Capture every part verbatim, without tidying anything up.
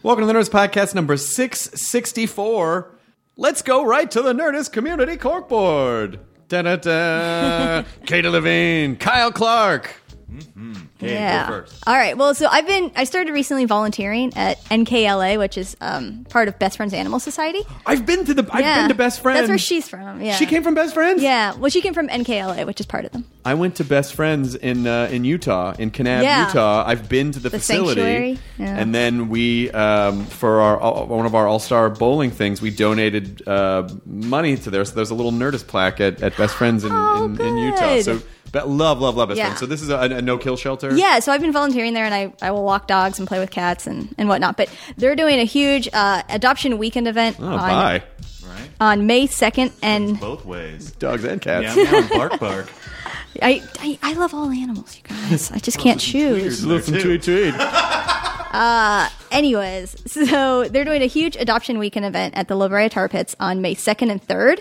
Welcome to the Nerdist Podcast number six sixty-four. Let's go right to the Nerdist Community Corkboard. Da-da-da. Katie Levine, Kyle Clark. Mm-hmm. Okay, yeah. Go first. All right. Well, so I've been, I started recently volunteering at N K L A, which is um, part of Best Friends Animal Society. I've been to the, I've yeah. been to Best Friends. That's where she's from. Yeah. She came from Best Friends? Yeah. Well, she came from N K L A, which is part of them. I went to Best Friends in uh, in Utah, in Kanab, yeah. Utah. I've been to the, the facility. Sanctuary. Yeah. And then we, um, for our one of our all-star bowling things, we donated uh, money to there. So there's a little Nerdist plaque at, at Best Friends in, oh, in, in Utah. So But love, love, love Best yeah. Friends. So this is a, a no-kill shelter? Yeah, so I've been volunteering there, and I, I will walk dogs and play with cats and, and whatnot. But they're doing a huge uh, adoption weekend event oh, on, bye. Right. on May second. And both ways. Dogs and cats. Yeah, yeah, bark, bark. I, I I love all animals, you guys. I just can't choose. Listen, tweet, tweet. Uh, anyways, so they're doing a huge adoption weekend event at the La Brea Tar Pits on May second and third.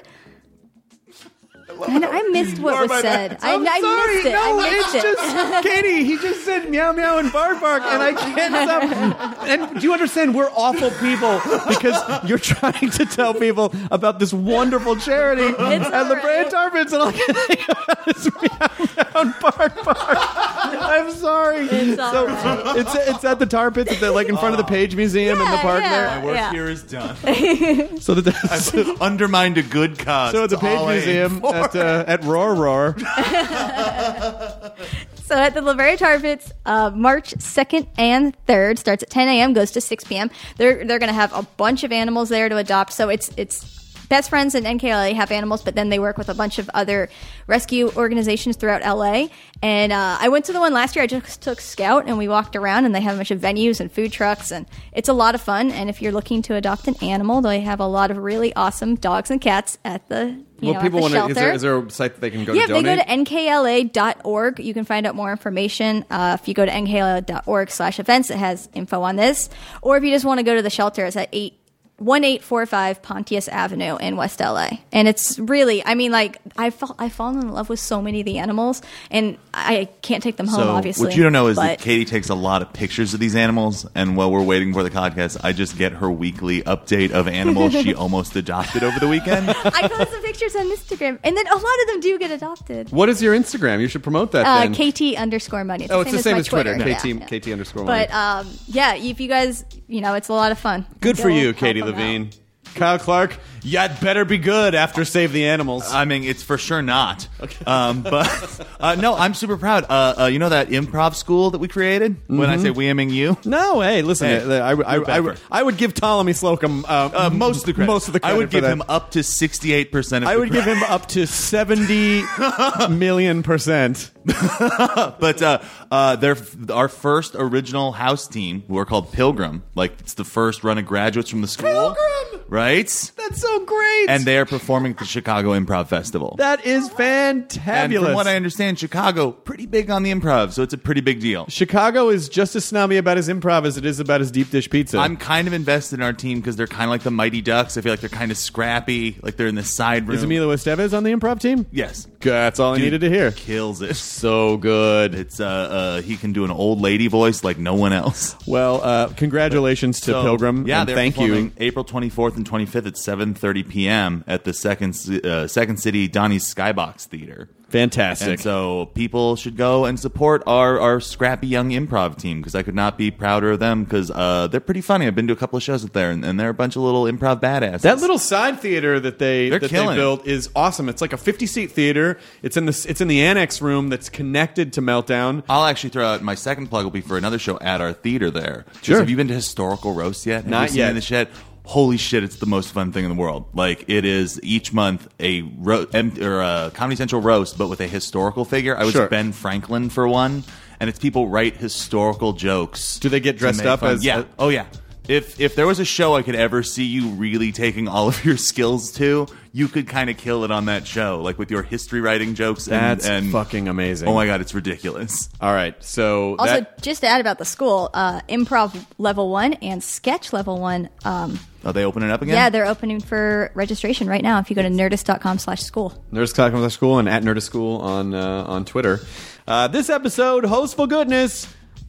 And I missed what was said. I, I'm I sorry. missed it. No, I missed it's it. just Katie. He just said meow meow and bark bark, and I can't stop. And do you understand? We're awful people because you're trying to tell people about this wonderful charity It's at La Brea right. Tar Pits, and all I can think about is meow meow and bark bark. I'm sorry. It's all so right. it's it's at the Tar Pits, at the, like in front of the Page Museum in the Yeah, park yeah. there. My work Yeah. here is done. So the I've undermined a good cause. so at the It's all Page I aim Museum for. at uh, at Roar Roar. So at the La Brea Tar Pits, uh, March second and third starts at ten a.m. goes to six p.m. They're they're going to have a bunch of animals there to adopt. So it's it's Best Friends and N K L A have animals, but then they work with a bunch of other rescue organizations throughout L A. And uh, I went to the one last year. I just took Scout, and we walked around, and they have a bunch of venues and food trucks, and it's a lot of fun. And if you're looking to adopt an animal, they have a lot of really awesome dogs and cats at the you Well, know people at the want to. shelter. Is there, is there a site that they can go Yeah, to if donate? they go to N K L A dot org, you can find out more information. Uh, if you go to N K L A dot org slash events, it has info on this. Or if you just want to go to the shelter, it's at eight one eight four five Pontius Avenue in West L A. And it's really, I mean, like, I've, fall, I've fallen in love with so many of the animals, and I can't take them home, So obviously. what you don't know is that but- Katie takes a lot of pictures of these animals, and while we're waiting for the podcast, I just get her weekly update of animals she almost adopted over the weekend. I post the pictures on Instagram, and then a lot of them do get adopted. What is your Instagram? You should promote that. Uh, then. K T underscore money. Oh, it's the same my as Twitter. Yeah, KT, yeah. KT underscore money. But um, yeah, if you guys, you know, it's a lot of fun. Good for Go you, help Katie them Levine. out. Kyle Clark, yeah, it better be good after Save the Animals. I mean, it's for sure not. Um, but uh, no, I'm super proud. Uh, uh, you know that improv school that we created? Mm-hmm. When I say we, I mean you. No, hey, listen, Hey, I, I, I, I, Pepper. I would give Ptolemy Slocum uh, Uh, most of the credit. Most of the credit I would for give that. him up to sixty-eight percent of I the would give credit. him up to seventy million percent. But uh, uh, they're our first original house team, who are called Pilgrim. Like, it's the first run of graduates from the school. Pilgrim! Right? That's so great. And they are performing at the Chicago Improv Festival. that is and fantabulous. from what I understand, Chicago, pretty big on the improv, so it's a pretty big deal. Chicago is just as snobby about his improv as it is about his deep dish pizza. I'm kind of invested in our team because they're kind of like the Mighty Ducks. I feel like they're kind of scrappy, like they're in the side room. Is Emilio Estevez on the improv team? Yes. That's all I Dude, needed to hear. Kills it. So good. It's uh, uh, he can do an old lady voice like no one else. Well, uh, congratulations to So, Pilgrim. Yeah, and they're thank you. performing April twenty-fourth and twenty-fifth at seven thirty p.m. at the Second uh, Second City Donnie's Skybox Theater. Fantastic. And so people should go and support our, our scrappy young improv team, because I could not be prouder of them, because uh, they're pretty funny. I've been to a couple of shows up there, and, and they're a bunch of little improv badasses. That little side theater that they They're that they killing it. built is awesome. It's like a fifty seat theater. It's in the it's in the annex room that's connected to Meltdown. I'll actually throw out my second plug will be for another show at our theater there. Just, Sure. Have you been to Historical Roast yet? Have Not you seen yet. This yet? Holy shit, it's the most fun thing in the world. Like, it is each month a ro- em- or a Comedy Central roast, but with a historical figure. I was Sure. Ben Franklin for one, and it's people write historical jokes. Do they get to dressed make up fun. as- Yeah. uh, oh, yeah. If if there was a show I could ever see you really taking all of your skills to, you could kind of kill it on that show, like with your history writing jokes. And, That's and fucking amazing. Oh my god, it's ridiculous. All right, so Also, that, just to add about the school, uh, improv level one and sketch level one. Um, Are they opening up again? yeah, they're opening for registration right now. If you go to nerdist dot com slash school. Nerdist dot com School and at Nerdist School on uh, on Twitter. Uh, this episode, Hostful Goodness,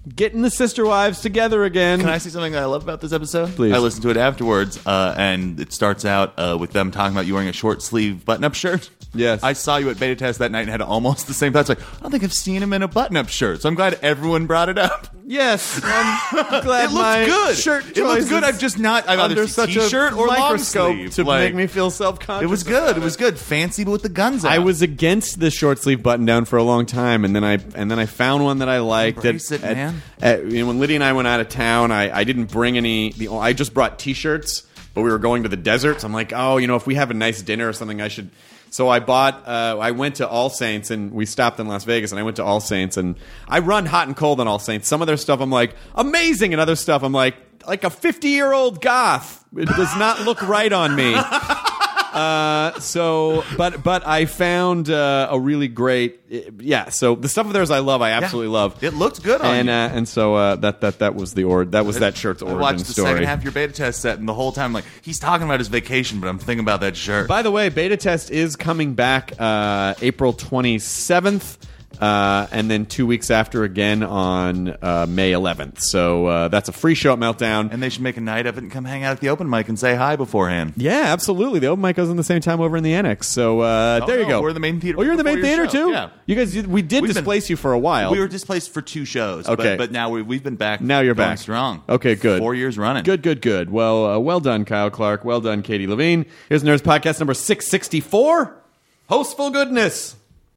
getting the sister wives together again. Can I say something that I love about this episode? Please. I listened to it afterwards, uh, and it starts out uh, with them talking about you wearing a short sleeve button up shirt. Yes. I saw you at Beta Test that night and had almost the same thoughts. Like, I don't think I've seen him in a button up shirt, so I'm glad everyone brought it up. Yes, I'm glad It my looks good. shirt It looks choice good. is I've just not. I've under either such t-shirt a or long microscope sleeve. to Like, make me feel self-conscious. It was good. It was good. Fancy, but with the guns out. I was against the short sleeve button down for a long time, and then I and then I found one that I liked. Embrace at, it, at- man. at- you know, when Lydia and I went out of town, I, I didn't bring any. The, I just brought T-shirts, but we were going to the desert. So I'm like, oh, you know, if we have a nice dinner or something, I should. So I bought. Uh, I went to All Saints, and we stopped in Las Vegas, and I went to All Saints, and I run hot and cold on All Saints. Some of their stuff I'm like amazing, and other stuff I'm like like a fifty year old goth. It does not look right on me. Uh, so, but but I found uh, a really great, yeah. So the stuff of theirs I love, I absolutely Yeah. love. It looked good on and you. uh, and so uh, that that that was the or that was that shirt's I origin watched the story. second half of your Beta Test set, and the whole time, like, he's talking about his vacation, but I'm thinking about that shirt. By the way, Beta Test is coming back uh, April twenty-seventh. Uh, and then two weeks after again on uh, May eleventh. So uh, that's a free show at Meltdown. And they should make a night of it and come hang out at the open mic and say hi beforehand. Yeah, absolutely. The open mic goes in the same time over in the annex. So uh, Oh, there you no, go. we're in the main theater Oh, you're in the main before your theater show. too? Yeah. You guys, we did We've been- displace you for a while. We were displaced for two shows, Okay. but, but now we, we've been back. Now you're going back. strong. Okay, good. Four years running. Good, good, good. Well, uh, well done, Kyle Clark. Well done, Katie Levine. Here's Nerds Podcast number six sixty-four. Hostful goodness.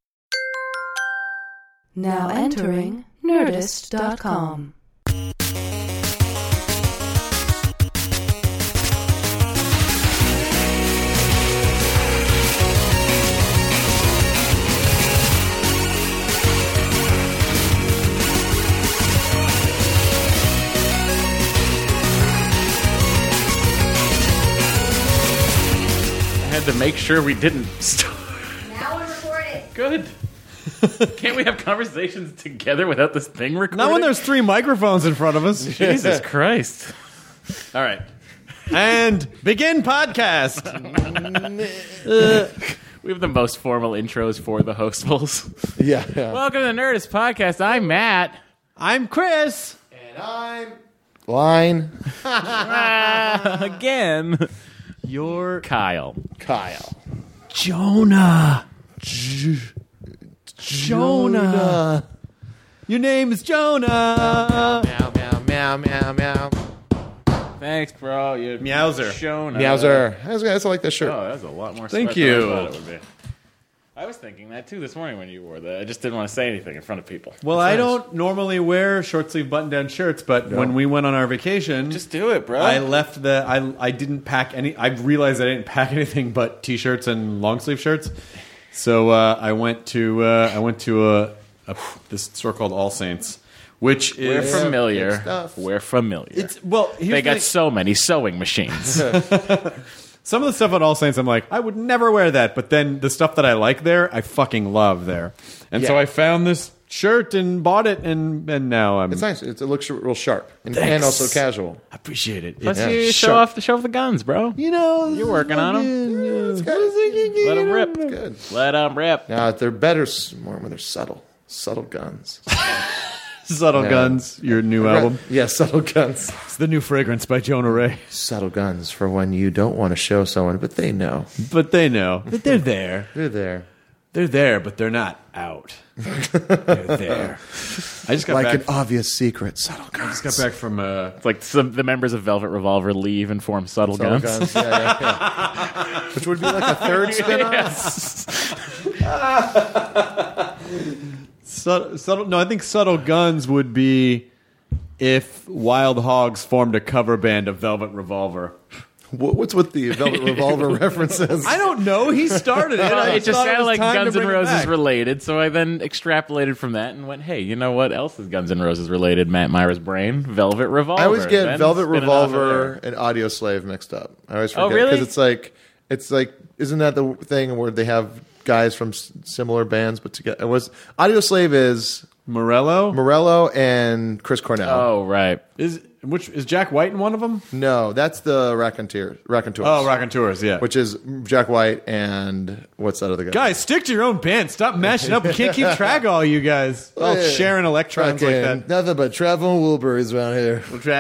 Now entering Nerdist dot com. I had to make sure we didn't start. Now we're recording. Good. Can't we have conversations together without this thing recording? Not when there's three microphones in front of us. Jesus Christ. All right. And begin podcast. We have the most formal intros for the hostables. Yeah, yeah. Welcome to the Nerdist Podcast. I'm Matt. I'm Chris. And I'm Line Ah, again. You're Kyle. Kyle. Jonah. Jonah. Your name is Jonah. Meow, meow, meow, meow, meow. Thanks, bro. You Meowser. shown Meowser. I was gonna I like that shirt. Oh, that's a lot more Thank sweat than you. I thought it would be. I was thinking that too this morning when you wore that. I just didn't want to say anything in front of people. Well, I don't normally wear short sleeve button down shirts, but when we went on our vacation, Just do it, bro. I left the. I I didn't pack any. I realized I didn't pack anything but t-shirts and long sleeve shirts. So uh, I went to uh, I went to a, a this store called All Saints, which We're is good familiar. stuff. We're familiar. it's well. Here's they the got thing. so many sewing machines. Some of the stuff at All Saints, I'm like, I would never wear that. But then the stuff that I like there, I fucking love there. And so Yeah. I found this shirt and bought it, and and now I'm. It's nice. It's, it looks real sharp and, Thanks. and also casual. I appreciate it. Plus, Yeah. you show Sharp. off the show off the guns, bro. You know, You're working on 'em. It's good. Let them rip. Good. Let them rip. Now they're better s- more when they're subtle. Subtle guns. Subtle Yeah. Guns, your new album. Yeah, subtle guns. It's the new fragrance by Jonah Ray. Subtle guns for when you don't want to show someone, but they know. But they know that they're there. They're there. They're there, but they're not out. They're there. I just got Like back. an obvious secret. Subtle I guns. just got back from. Uh, It's like some, the members of Velvet Revolver leave and form subtle, Subtle guns. guns. Yeah, yeah, yeah. Which would be like a third spin-off. subtle, subtle. No, I think Subtle Guns would be if Wild Hogs formed a cover band of Velvet Revolver. What- What's with the Velvet Revolver references? I don't know. He started it. I It just thought sounded was like time to Guns N' bring it Roses back. related, so I then extrapolated from that and went, hey, you know what else is Guns N' Roses related? Matt Myra's brain? Velvet Revolver. I always get Then Velvet spin it off of Revolver there. and Audio Slave mixed up. I always Oh, forget really? it's like it's like isn't that the thing where they have guys from s- similar bands but together? It was Audio Slave is Morello Morello and Chris Cornell. Oh, right. is Which is Jack White in one of them? No, that's the Raconteur, Raconteurs. Oh, Raconteurs, yeah. Which is Jack White and what's that other guy? Guys, stick to your own band. Stop mashing up. We can't keep track of all you guys. All yeah. sharing electrons like that. Nothing but Trevor and Wilburys around here.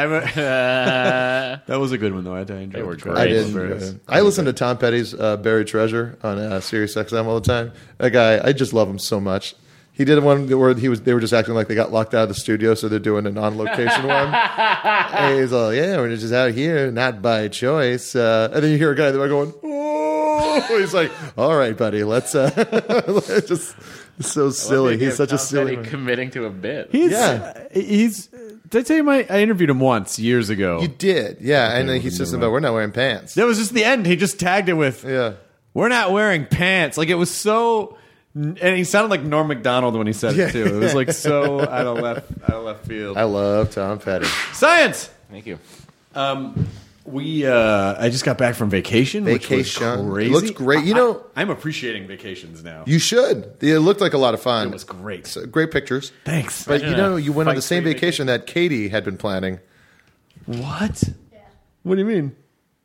Uh, That was a good one, though. I enjoyed They were it. great. I didn't. Wilburys. uh, I listen to Tom Petty's uh, Buried Treasure on uh, Sirius X M all the time. That guy, I just love him so much. He did one where he was. They were just acting like they got locked out of the studio, so they're doing an on-location one. And he's like, "Yeah, we're just out here, not by choice." Uh, and then you hear a guy there going, "Oh!" He's like, "All right, buddy, let's." Uh, let's just it's so silly. He's such a silly. Petty committing to a bit. He's, Yeah. uh, he's. Did I tell you my? I interviewed him once years ago. You did, yeah. And then he's just about, "We're not wearing pants." That was just the end. He just tagged it with, Yeah. "We're not wearing pants." Like it was so. And he sounded like Norm Macdonald when he said it too. It was like so out of left, out of left field. I love Tom Petty. Science. Thank you. Um, we. Uh, I just got back from vacation. Vacation. Which was crazy. It looks great. You know- I, I'm appreciating vacations now. You should. It looked like a lot of fun. It was great. So, great pictures. Thanks. But you Imagine know, a you went on the fight-free same vacation that Katie had been planning. What? What do you mean?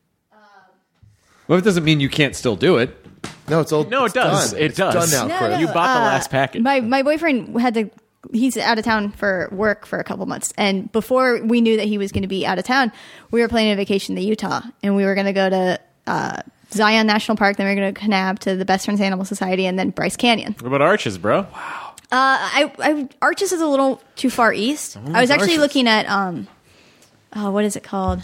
Well, it doesn't mean you can't still do it. No, it's all. No, it it's does. done. It It's does. done now, No, Chris. no. You bought the Uh, last package. My my boyfriend had to. He's out of town for work for a couple months, and before we knew that he was going to be out of town, we were planning a vacation to Utah, and we were going to go to uh, Zion National Park. Then we were going to Kanab to the Best Friends Animal Society, and then Bryce Canyon. What about Arches, bro? Uh, I, I Arches is a little too far east. I was actually Arches? looking at um, oh, what is it called?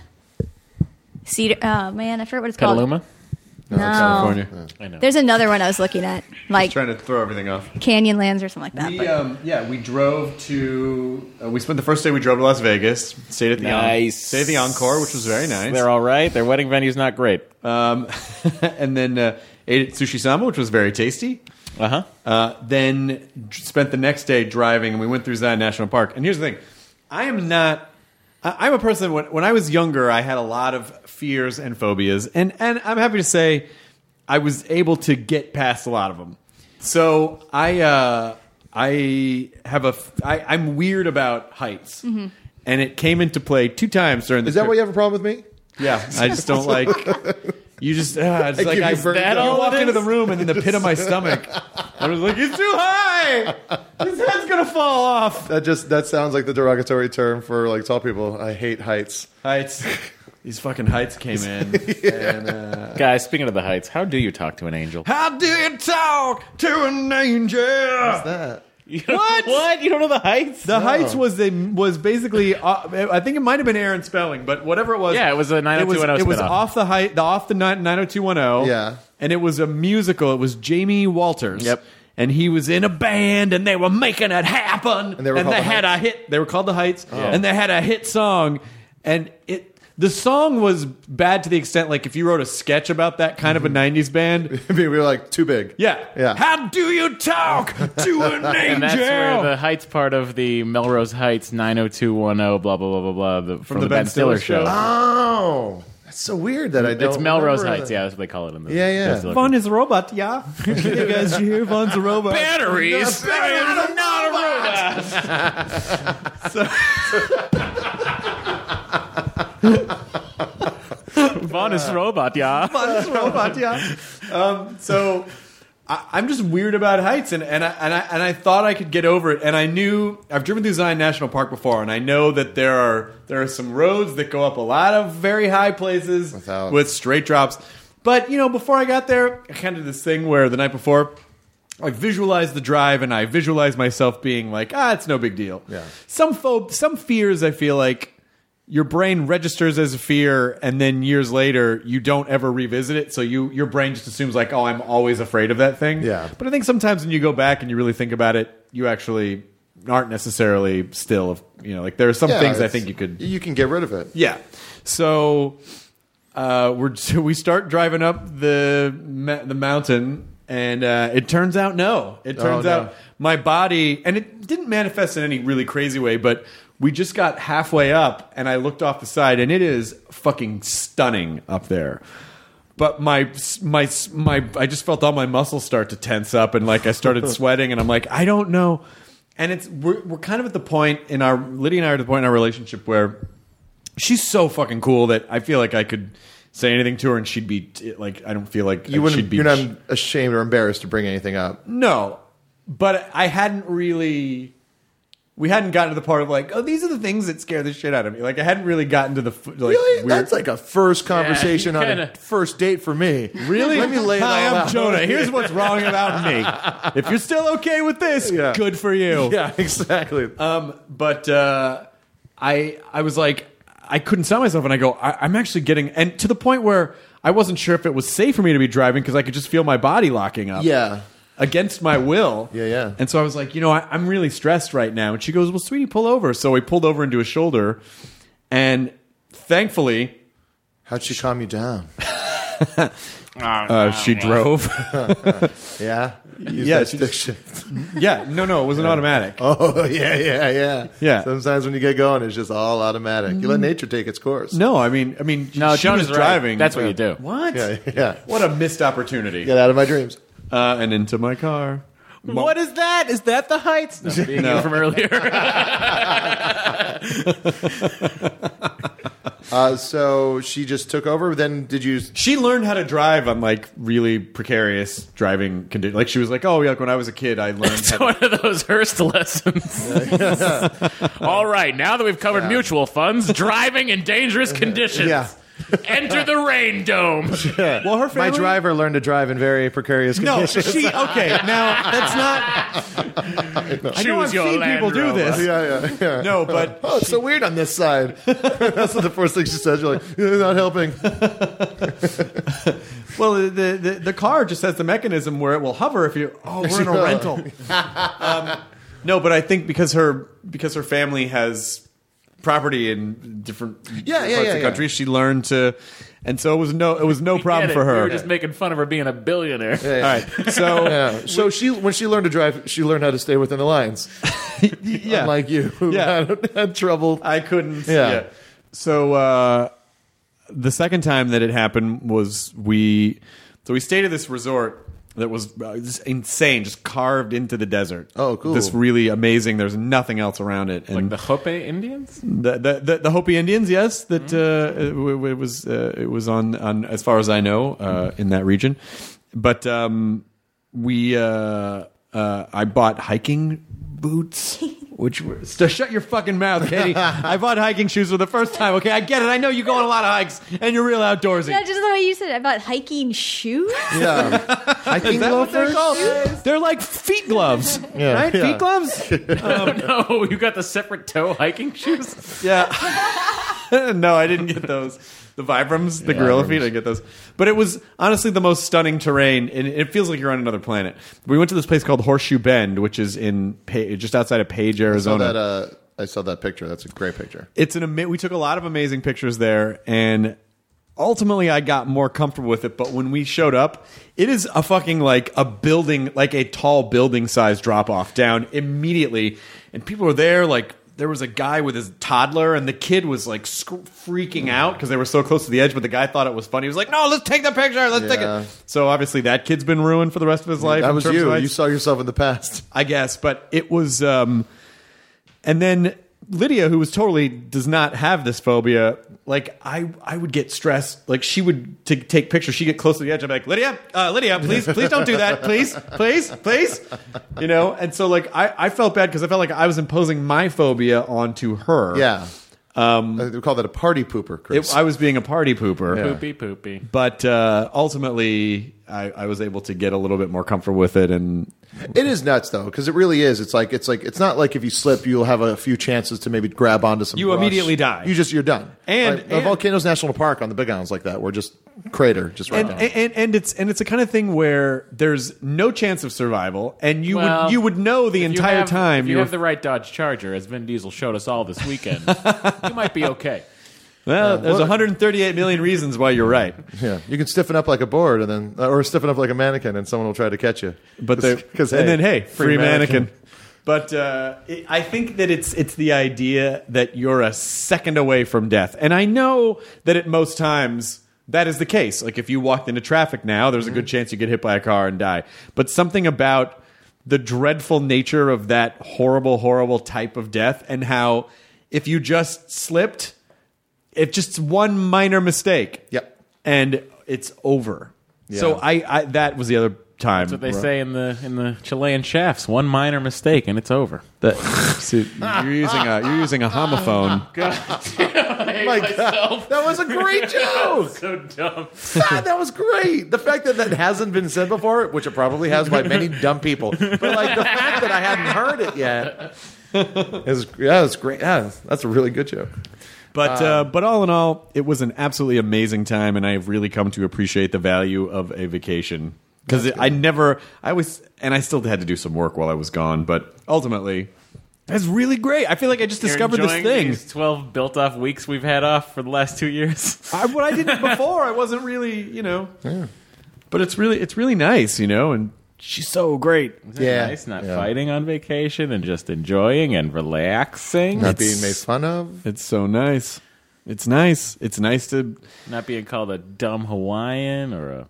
Cedar. Oh man, I forget what it's called. Petaluma? No, California. I know. There's another one I was looking at, like Trying to throw everything off. Canyonlands or something like that. We but- um yeah we drove to uh, we spent the first day we drove to Las Vegas, stayed at the En- Nice. stayed at the Encore, which was very nice. They're all right. Their wedding venue's not great. Um, and then uh, ate at Sushi Sama, which was very tasty. Uh-huh. Uh, then d- spent the next day driving, and we went through Zion National Park. And here's the thing: I am not. I- I'm a person. When, when I was younger, I had a lot of fears and phobias, and and I'm happy to say I was able to get past a lot of them. So I uh, I have a f- I, I'm weird about heights, and it came into play two times during the Is that trip. why you have a problem with me? Yeah, I just don't like. You just, uh, it's I like give I you burnt that out. you walk into the room and in the pit of my stomach, I was like, "It's too high. His head's gonna fall off." That just that sounds like the derogatory term for like tall people. I hate heights. Heights. These fucking heights came in. And, uh, Guys, speaking of the heights, how do you talk to an angel? how do you talk to an angel? That You don't- What? What? You don't know the heights? The Heights was a, was basically uh, I think it might have been Aaron Spelling, but whatever it was, Yeah, it was a nine oh two one oh It was spinoff. off the height, the off the nine oh two one oh. Yeah. and it was a musical. It was Jamie Walters. Yep. And he was in a band, and they were making it happen. And they were called The had a Heights? hit. They were called the Heights, Yeah. and they had a hit song, and it. The song was bad to the extent, like if you wrote a sketch about that kind of a nineties band, I mean, we were like too big. yeah, Yeah. How do you talk to an angel? and that's where the heights part of the Melrose Heights nine oh two one oh blah blah blah blah blah the, from, the, Ben Stiller, show. Oh, that's so weird that I don't. It's Melrose remember Heights, that. yeah, that's what they call it in the Yeah, yeah. Ben Stiller Vaughn show. is a robot, yeah. You guys, you hear Vaughn's a robot? Batteries. Batteries are not a Vaughn is robot, yeah. Vaughn's a robot, yeah. Um, so I, I'm just weird about heights, and, and I and I and I thought I could get over it, and I knew I've driven through Zion National Park before, and I know that there are there are some roads that go up a lot of very high places Without- with straight drops. But you know, before I got there, I kind of did this thing where the night before, I visualized the drive, and I visualized myself being like, ah, it's no big deal. Yeah. Some phob- some fears, I feel like your brain registers as a fear, and then years later, you don't ever revisit it. So you your brain just assumes like, oh, I'm always afraid of that thing. Yeah. But I think sometimes when you go back and you really think about it, you actually aren't necessarily still. Of, you know, like there are some Yeah, things I it's- think you could. You can get rid of it. Yeah. So uh, we're so we start driving up the ma- the mountain, and uh, it turns out no. It turns Oh, no. out my body, and it didn't manifest in any really crazy way, but we just got halfway up, and I looked off the side, and it is fucking stunning up there. But my my my, I just felt all my muscles start to tense up, and like I started sweating, and I'm like, I don't know. And it's we're we're kind of at the point in our Lydia and I are at the point in our relationship where she's so fucking cool that I feel like I could say anything to her and she'd be like, I don't feel like You wouldn't. she'd be You're not ashamed or embarrassed to bring anything up. No, but I hadn't really. We hadn't gotten to the part of like, oh, these are the things that scare the shit out of me. Like, I hadn't really gotten to the f- like. Really? Weird, That's like a first conversation Yeah, on a kinda- first date for me. really. Let me lay it Hi, all I'm out. Jonah. Here's what's wrong about me. If you're still okay with this, Yeah. good for you. Yeah, exactly. Um, but uh, I I was like, I couldn't stop myself, and I go, I, I'm actually getting, and to the point where I wasn't sure if it was safe for me to be driving because I could just feel my body locking up. Yeah. Against my will. Yeah, yeah. And so I was like, you know, I, I'm really stressed right now. And she goes, well, sweetie, pull over. So we pulled over into a shoulder, and thankfully, How'd she calm you down? uh, she drove. Yeah. Use Yeah, that she stick just- shift. yeah, no, no, it was an automatic. Oh yeah, yeah, yeah. Yeah. Sometimes when you get going, it's just all automatic. You let nature take its course. No, I mean, I mean, No, she Jonah's was right. driving. That's what you do. What? Yeah, yeah. What a missed opportunity. Get out of my dreams. Uh, and into my car. What is that? Is that the heights? No, being No. you from earlier. Uh, so she just took over. Then did you? She learned how to drive on like really precarious driving conditions. Like she was like, "Oh, yeah, like when I was a kid, I learned." It's how to... one of those Hearst lessons. All right, now that we've covered mutual funds, driving in dangerous conditions. Yeah. Enter the rain dome. Well, her family. My driver learned to drive in very precarious No, conditions. she okay. Now that's not. I know I've Choose your seen Land people do Rover. this. Yeah, yeah, yeah. No, but Oh, it's so weird on this side. That's what the first thing she says. You're like, you're not helping. well, the, the the car just has the mechanism where it will hover if you. Oh, we're in a rental. um, no, but I think because her because her family has property in different Yeah, parts yeah, of yeah, the yeah. country, she learned to, and so it was no it was no problem Get it. for We her. were just making fun of her being a billionaire. All right, so Yeah. So she, when she learned to drive, she learned how to stay within the lines. yeah, Unlike you, who Yeah. had, had trouble. I couldn't. Yeah. Yeah. So uh, the second time that it happened was we. So we stayed at this resort that was uh, just insane, just carved into the desert. Oh, cool. This really amazing. There's nothing else around it. Like And the Hope Indians? the the, the, the Hopi Indians, yes, that uh, it, w- it was uh, it was on, on as far as I know uh, in that region. But um, we uh, uh, I bought hiking boots. Which were, so shut your fucking mouth, Katie. I bought hiking shoes for the first time. Okay, I get it. I know you go on a lot of hikes and you're real outdoorsy. Yeah, just the way you said it about hiking shoes. Yeah. Hiking Is that what they're loafers? called? They're like feet gloves, Yeah. right? Yeah. Feet gloves. No, you got the separate toe hiking shoes? Yeah. No, I didn't get those. The Vibrams, the gorilla feet, I didn't get those. But it was honestly the most stunning terrain, and it feels like you're on another planet. We went to this place called Horseshoe Bend, which is in Pa- just outside of Page, I saw Arizona. that. Uh, I saw that picture. That's a great picture. It's an ama- we took a lot of amazing pictures there, and ultimately I got more comfortable with it. But when we showed up, it is a fucking like a building, like a tall building size drop off down immediately, and people were there. Like there was a guy with his toddler, and the kid was like sc- freaking out because they were so close to the edge. But the guy thought it was funny. He was like, "No, let's take the picture. Let's take Yeah. it." So obviously that kid's been ruined for the rest of his life. That in was terms of you. heights. You saw yourself in the past. I guess, but it was, um, and then Lydia, who was totally does not have this phobia, like I, I would get stressed. Like she would t- take pictures. She'd get close to the edge. I'd be like, Lydia, uh, Lydia, please, please don't do that, please, please, please, you know. And so like I, I felt bad because I felt like I was imposing my phobia onto her. Yeah. Um, we call that a party pooper, Chris. It, I was being a party pooper. Yeah. Poopy, poopy. But uh, ultimately, I, I was able to get a little bit more comfortable with it, and It is nuts though, because it really is. It's like it's like it's not like if you slip, you'll have a few chances to maybe grab onto some. You brush. immediately die. You just you're done. And- like, the and- Volcanoes National Park on the Big Island's like that. We're just crater, just right and, down. and and it's and it's a kind of thing where there's no chance of survival, and you Well, would you would know the If you entire have- time If you were- have the right Dodge Charger, as Vin Diesel showed us all this weekend, you might be okay. well. There's What- one hundred thirty-eight million reasons why you're right, yeah, you can stiffen up like a board, and then uh, or stiffen up like a mannequin, and someone will try to catch you. but they because and then hey, free, mannequin. But uh, it, I think that it's it's the idea that you're a second away from death, and I know that at most times that is the case. Like if you walked into traffic now, there's a good chance you get hit by a car and die. But something about the dreadful nature of that horrible, horrible type of death, and how if you just slipped, if just one minor mistake. Yep. And it's over. Yeah. So I, I that was the other time. That's what they say in the in the Chilean chefs. One minor mistake and it's over. That, see, you're using a you're using a homophone. My God, that was a great joke. So dumb. God, that was great. The fact that that hasn't been said before, which it probably has by many dumb people, but like the fact that I hadn't heard it yet is yeah, it's great. Yeah, that's a really good joke. But uh, but all in all, it was an absolutely amazing time, and I've really come to appreciate the value of a vacation because I never, I was, and I still had to do some work while I was gone, but ultimately, that's really great. I feel like I just You're discovered this enjoying thing. These twelve built-off weeks we've had off for the last two years. I, what I did before, I wasn't really, you know, but it's really, it's really nice, you know, and she's so great. Isn't it Yeah. nice not Yeah. fighting on vacation and just enjoying and relaxing. Not It's being made fun of. It's so nice. It's nice. It's nice to. not being called a dumb Hawaiian or a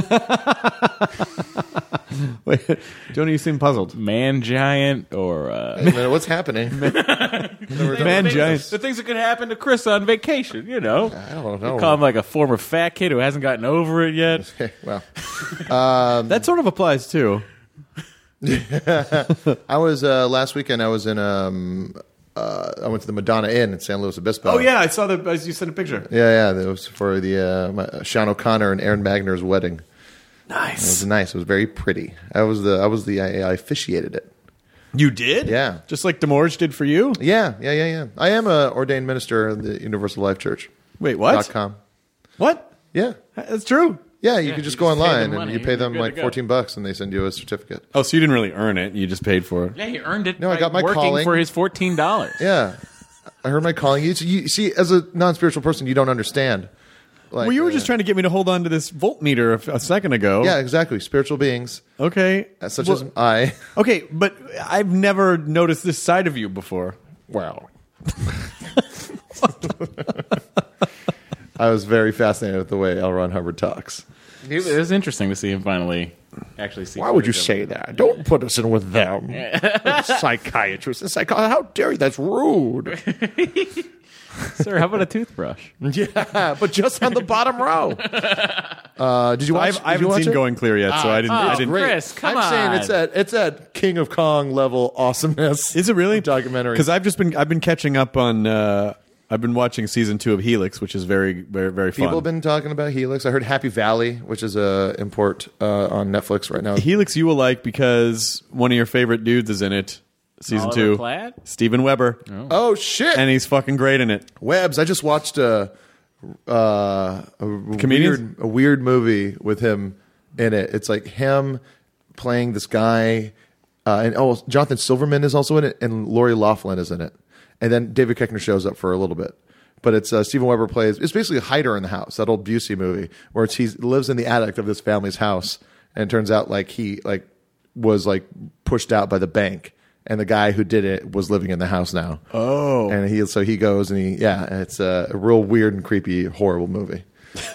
Wait, Joni, you seem puzzled. man giant or a Wait a minute, what's happening? Man giant. the things that could happen to Chris on vacation, you know. I don't know. Call him like a former fat kid who hasn't gotten over it yet. Well, That sort of applies too. I was uh, last weekend. I was in. Um, uh, I went to the Madonna Inn in San Luis Obispo. Oh yeah, I saw the. As you sent a picture. yeah, yeah. That was for the uh, my, Sean O'Connor and Aaron Magner's wedding. It Nice. was nice. It was very pretty. I was the. I was the. I, I officiated it. You did? Yeah. Just like Demorge did for you. Yeah, yeah, yeah, yeah. I am a ordained minister in the Universal Life Church. Wait, what? Dot com. What? Yeah, That's true. yeah. You Yeah, can just you go just pay them online and money you and pay you're them good like to go. fourteen bucks, and they send you a certificate. Oh, so you didn't really earn it. You just paid for it. Yeah, he earned it No, I by got my working calling. for his fourteen dollars. Yeah, I heard my calling. You, you see, as a non-spiritual person, you don't understand. Like, Well, you were uh, just trying to get me to hold on to this voltmeter a, a second ago. Yeah, exactly. Spiritual beings, Okay. uh, such Well, as I. Okay, but I've never noticed this side of you before. Wow. I was very fascinated with the way L. Ron Hubbard talks. It was interesting to see him finally actually see. Why would you footage of say that? Don't put us in with them. Psychiatrists and psycho. How dare you? That's rude. it. Sir, how about a toothbrush? Yeah, but just on the bottom row. Uh, did you watch? I've, I did you haven't watch seen it? Going Clear yet, so I didn't. I oh, didn't. great. Chris, come I'm saying on. it's at it's at King of Kong level awesomeness. Is it really documentary? Because I've just been I've been catching up on. Uh, I've been watching season two of Helix, which is very very very fun. People have been talking about Helix. I heard Happy Valley, which is a import uh, on Netflix right now. Helix you will like because one of your favorite dudes is in it. Season Oliver two, Platt? Steven Weber, Oh shit! and he's fucking great in it. Webbs. I just watched a uh, a Comedians? weird a weird movie with him in it. It's like him playing this guy, uh, and oh, Jonathan Silverman is also in it, and Lori Loughlin is in it, and then David Koechner shows up for a little bit. But it's uh, Steven Weber plays. It's basically Hider in the House, that old Busey movie, where it's, he lives in the attic of this family's house, and it turns out like he like was like pushed out by the bank. And the guy who did it was living in the house now. Oh. And he so he goes and he yeah, it's a, a real weird and creepy, horrible movie.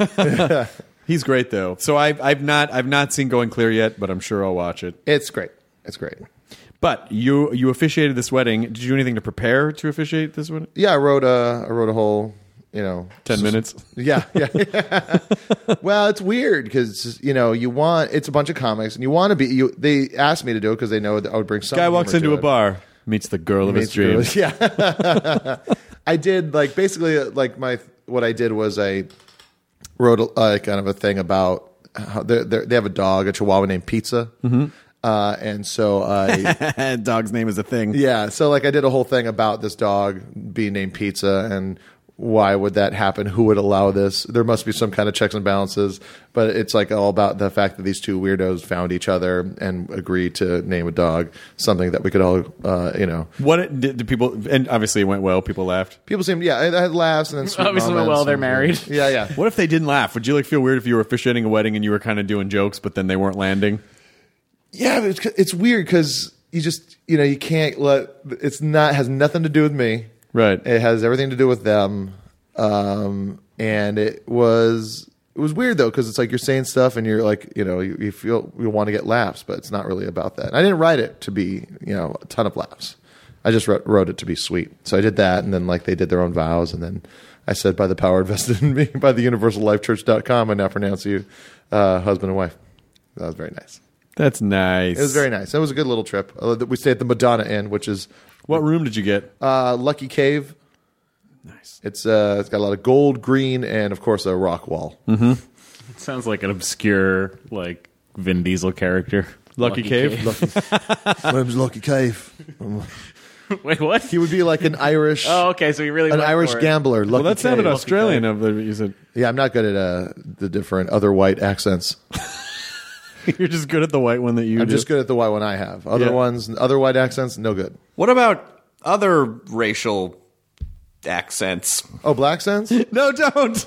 He's great though. So I've I've not I've not seen Going Clear yet, but I'm sure I'll watch it. It's great. It's great. But you you officiated this wedding. Did you do anything to prepare to officiate this wedding? Yeah, I wrote a I wrote a whole you know Ten minutes. Yeah, yeah. yeah. Well, it's weird because you know you want it's a bunch of comics and you want to be. You they asked me to do it because they know that I would bring some. Guy walks humor into to a it. bar, meets the girl of his dreams. Yeah. I did like basically like my what I did was I wrote a, uh, kind of a thing about how they they have a dog, a Chihuahua named Pizza, mm-hmm. uh, and so I Dog's name is a thing. yeah, so like I did a whole thing about this dog being named Pizza and why would that happen? Who would allow this? There must be some kind of checks and balances, but it's like all about the fact that these two weirdos found each other and agreed to name a dog something that we could all, uh, you know. What it- did, did people? And obviously it went well. People laughed. People seemed, yeah, I I had laughs and then sweet Obviously, moments well, they're and- married. Yeah, yeah. What if they didn't laugh? Would you like feel weird if you were officiating a wedding and you were kind of doing jokes, but then they weren't landing? Yeah, but it's, it's weird because you just, you know, you can't let, it's not, has nothing to do with me. Right. It has everything to do with them. Um, and it was, it was weird though, because it's like you're saying stuff and you're like, you know, you, you feel you want to get laughs, but it's not really about that. I didn't write it to be, you know, a ton of laughs. I just wrote, wrote it to be sweet. So I did that, and then like they did their own vows, and then I said, by the power invested in me by the universal life church dot com, I now pronounce you uh, husband and wife. That was very nice. That's nice. It was very nice. It was a good little trip. Uh, we stayed at the Madonna Inn, which is What room did you get? uh, Lucky Cave. Nice. It's uh, it's got a lot of gold, green, and of course a rock wall. It sounds like an obscure, like, Vin Diesel character. Lucky, Cave. Name's Lucky Cave. Wait, what? He would be like an Irish, Oh, okay, so he really an went Irish for it. gambler. Lucky Well, that sounded Cave. Australian. Of the, you said Yeah, I'm not good at uh, the different other white accents. you're just good at the white one that you. I'm do. just good at the white one I have. Other Yeah. ones, other white accents, no good. What about other racial accents? Oh, black sense? No, don't.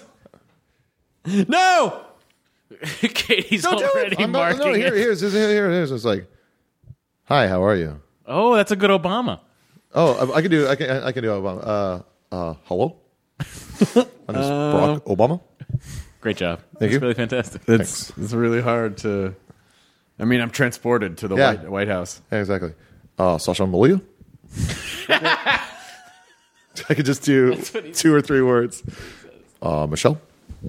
No. Katie's Don't do it. already I'm not- marking no, here, it. here's, here's, here, here's. It's like, hi, how are you? Oh, that's a good Obama. Oh, I, I can do, I can, I can do Obama. Uh, uh, hello, my name is Barack Obama. Great job. Thank That's you. really fantastic. It's it's really hard to. I mean, I'm transported to the Yeah. White, White House. Yeah, exactly. Uh, Sasha Malia. I could just do two or three words. Uh, Michelle.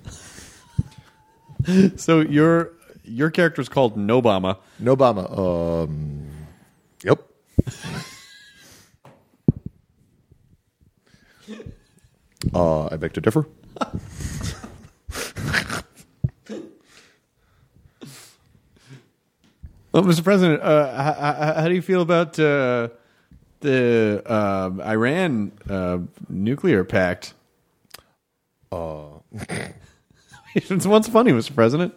So your your character is called Nobama. No Obama. Um, yep. uh, I beg to differ. Well, Mister President, uh, how, how do you feel about uh, the uh, Iran uh, nuclear pact? Uh, it's what's funny, Mister President.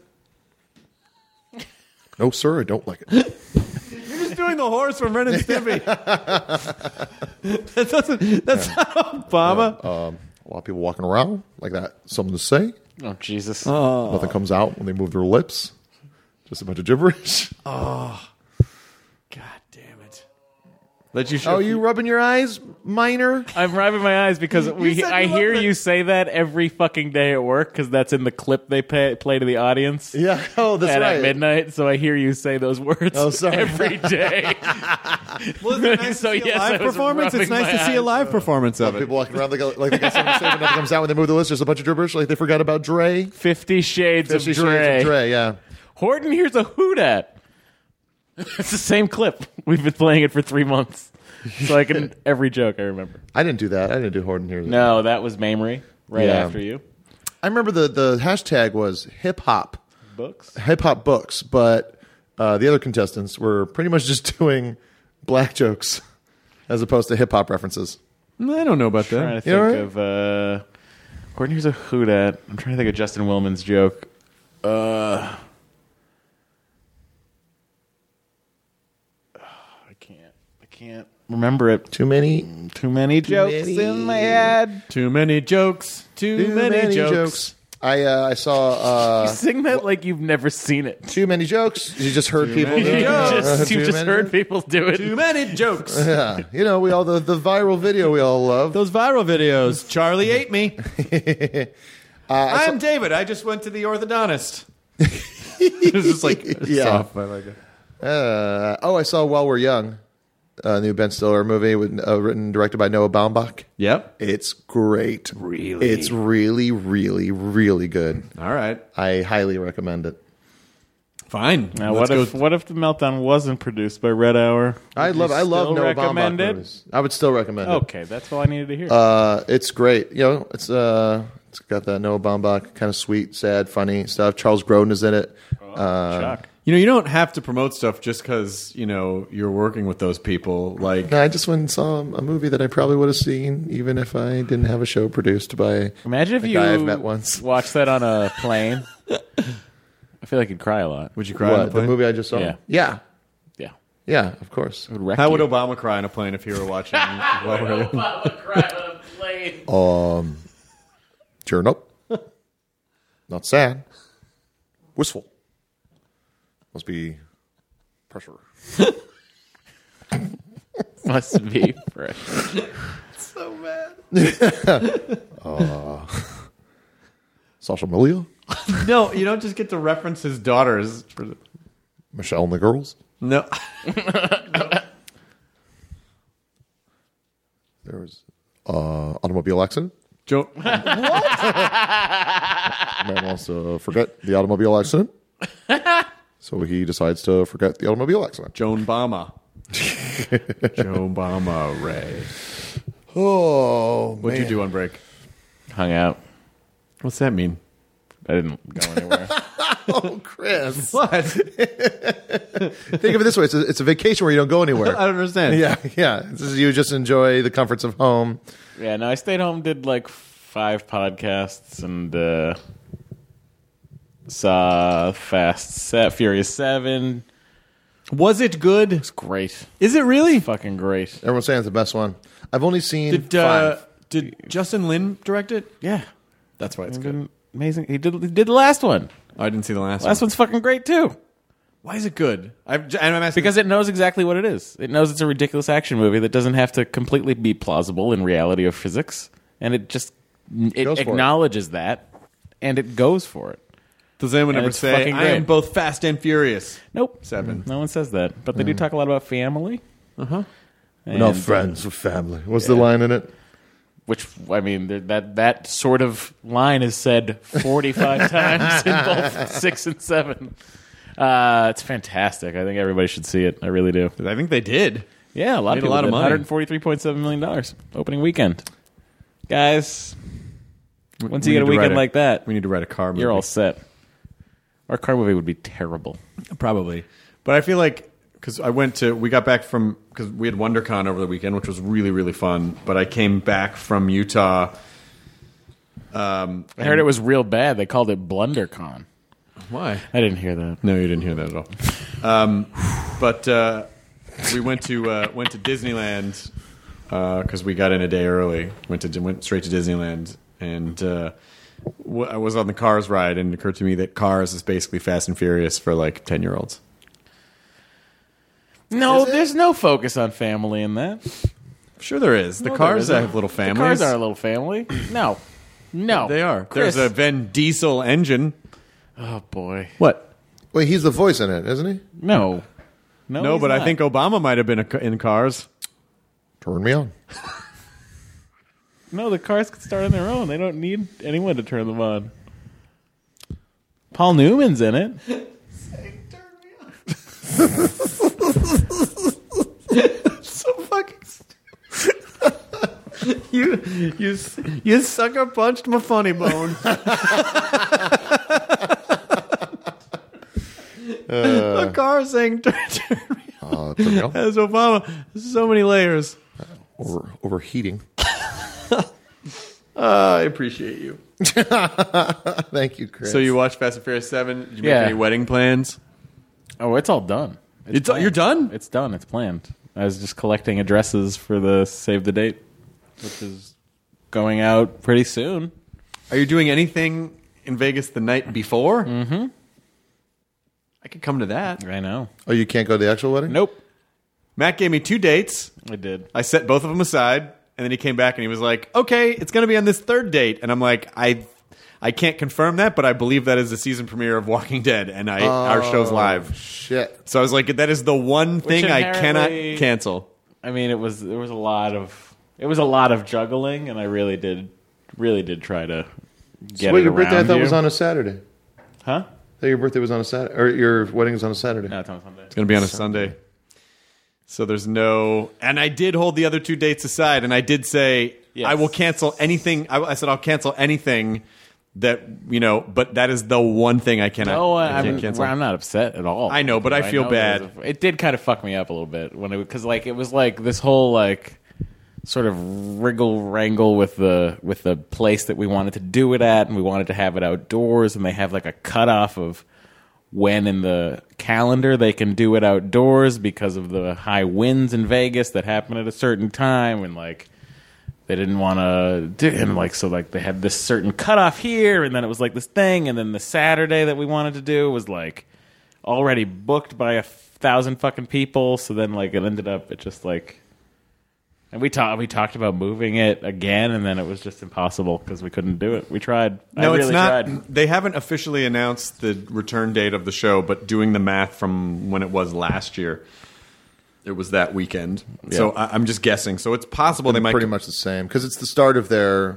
No, sir, I don't like it. You're just doing the horse from Ren and Stimpy. that doesn't. That's not Obama. Um, a lot of people walking around like that. Something to say. Oh, Jesus. Nothing comes out when they move their lips. Just a bunch of gibberish. God damn it! Let you show. Oh, you rubbing your eyes, minor? I'm rubbing my eyes because we. said I you hear loved it. you say that every fucking day at work because that's in the clip they pay, play to the audience. Yeah. Oh, that's at, right. at midnight, so I hear you say those words Oh, sorry. every day. Well, is it nice So, to see yes, a live I was performance? It's rubbing nice to my see a eyes. live performance of it. People walking around like, like they got something to say, but nothing comes out when they move the list. There's a bunch of gibberish, like they forgot about Dre. Fifty Shades Fifty of Shades Dre. of Dre, yeah. Horton here's a hoot at. It's the same clip. We've been playing it for three months. So I can every joke I remember. I didn't do that. I didn't do Horton here. No, that was Mamery right Yeah. after you. I remember the, the hashtag was hip hop, Books. hip hop books, but uh, the other contestants were pretty much just doing black jokes as opposed to hip hop references. I don't know about Trying that. to You think all right? of uh Horton here's a hoot at. I'm trying to think of Justin Willman's joke. Uh I can't. I can't remember it. Too many. Too many jokes many. in my head. Too many jokes. Too, Too many, many jokes. jokes. I uh, I saw uh, Sing that like you've never seen it. too many jokes. You just heard people. many do it. You jokes. just, you Too just many heard jokes. people do it. Too many jokes. Yeah, you know we all the, the viral video we all love. Those viral videos. Charlie ate me. Uh, I saw- I'm David. I just went to the orthodontist. It's just like Yeah. soft. I like it. Uh, oh, I saw While We're Young, a new Ben Stiller movie with, uh, written and directed by Noah Baumbach. Yep. It's great. Really? It's really, really, really good. All right. I highly recommend it. Fine. Now, Let's what go. if what if the Meltdown wasn't produced by Red Hour? I Would love. you I love still Noah recommend Baumbach it? movies. I would still recommend it. Okay, that's all I needed to hear. Uh, it's great. You know, it's uh, it's got that Noah Baumbach kind of sweet, sad, funny stuff. Charles Grodin is in it. Uh, Shock. You know, you don't have to promote stuff just because you know you're working with those people. Like, no, I just went and saw a movie that I probably would have seen even if I didn't have a show produced by Imagine if a you guy I've met once. watched that on a plane. I feel like you'd cry a lot. would you cry on What, a plane? the movie I just saw? Yeah. Yeah. Yeah. Yeah, of course. It would wreck How you. would Obama cry on a plane if he were watching? While we're- Obama cry on a plane? Um, cheering up. Not sad. Wistful. Must be pressure. Must be fresh. Sasha Malia. no, you don't just get to reference his daughters. For the, Michelle and the girls. no. There was uh, automobile accident. Joe, Man wants to forget the automobile accident. So he decides to forget the automobile accident. Joan Bama. Joe Bama, Ray. Oh, What'd you do on break? Hung out. What's that mean? I didn't go anywhere. Oh, Chris. What? Think of it this way. It's a, it's a vacation where you don't go anywhere. I don't understand. Yeah, yeah. This is, you just enjoy the comforts of home. Yeah, no, I stayed home, did like five podcasts, and uh, saw Fast Set, Furious seven. Was it good? It's great. Is it really? Fucking great. Everyone's saying it's the best one. I've only seen Did uh, five. did Justin Lin direct it? Yeah. That's why it's It's good. been amazing. He did, he did the last one. Oh, I didn't see the last, Last one. one's fucking great, too. Why is it good? I've, and I'm asking Because it knows exactly what it is. It knows it's a ridiculous action movie that doesn't have to completely be plausible in reality of physics. And it just it Goes for it. acknowledges that, and it goes for it. Does anyone and ever it's say, fucking I am great. both fast and furious? Nope. Seven. No one says that. But they do talk a lot about family. Uh-huh. We're not And, friends, we're family. What's the line in it? Which, I mean, there- that that sort of line is said forty-five times in both six and seven. Uh, it's fantastic. I think everybody should see it. I really do. I think they did. Yeah, a lot Made of a people lot of did. money. one hundred forty-three point seven million dollars opening weekend. Guys, once We you get need a to write weekend like that, We need to write a car movie. you're all set. Our car movie would be terrible. Probably. But I feel like, because I went to, we got back from, because we had WonderCon over the weekend, which was really, really fun. But I came back from Utah. Um, I heard it was real bad. They called it BlunderCon. Why? I didn't hear that. No, you didn't hear that at all. Um, but uh, we went to uh, went to Disneyland because we got in a day early. Went to went straight to Disneyland, and uh, w- I was on the Cars ride, and it occurred to me that Cars is basically Fast and Furious for like ten year olds. No, there's no focus on family in that. Sure, there is. The No, there Cars isn't. have little The families. cars are a little family. No. No. They are. Chris. There's a Vin Diesel engine. Oh, boy. What? Wait, he's the voice in it, isn't he? No. No, No, he's but I not. think Obama might have been a, in Cars. Turn me on. No, the cars can start on their own. They don't need anyone to turn them on. Paul Newman's in it. So fucking you you you sucker punched my funny bone. A car saying turn, turn me on. Uh, turn me on. As Obama, so many layers. Over, overheating. Uh, I appreciate you. Thank you, Chris. So you watched Fast and Furious seven? Did you Yeah. make any wedding plans? Oh, it's all done. It's, planned. you're done? It's done. It's planned. I was just collecting addresses for the save the date, which is going out pretty soon. Are you doing anything in Vegas the night before? Mm-hmm. I could come to that. I know. Oh, you can't go to the actual wedding? Nope. Matt gave me two dates. I did. I set both of them aside, and then he came back and he was like, "Okay, it's going to be on this third date." And I'm like, "I, I can't confirm that, but I believe that is the season premiere of Walking Dead, and I our show's live." Shit. So I was like, "That is the one thing I cannot inherently- cancel." I mean, it was there was a lot of it was a lot of juggling, and I really did really did try to get So wait, it your birthday I around thought you. was on a Saturday. Huh? I thought your birthday was on a Saturday, or your wedding was on a Saturday. No, it's on Sunday. It's going to be on a Sunday. So there's no, and I did hold the other two dates aside, and I did say Yes. I will cancel anything. I, I said I'll cancel anything that you know, but that is the one thing I cannot. No, I I can't mean, cancel. I'm not upset at all. I know, but I feel know bad. there was a- it did kind of fuck me up a little bit when it because like it was like this whole like sort of wriggle wrangle with the with the place that we wanted to do it at, and we wanted to have it outdoors, and they have like a cutoff of when in the calendar they can do it outdoors because of the high winds in Vegas that happen at a certain time, and like they didn't want to do and like so like they had this certain cutoff here, and then it was like this thing, and then the Saturday that we wanted to do was like already booked by a thousand fucking people, so then like it ended up it just like and we talked we talked about moving it again, and then it was just impossible because we couldn't do it. We tried. No, I it's really not. tried. They haven't officially announced the return date of the show, but doing the math from when it was last year, it was that weekend. So I, I'm just guessing. So it's possible they might Pretty much the same because it's the start of their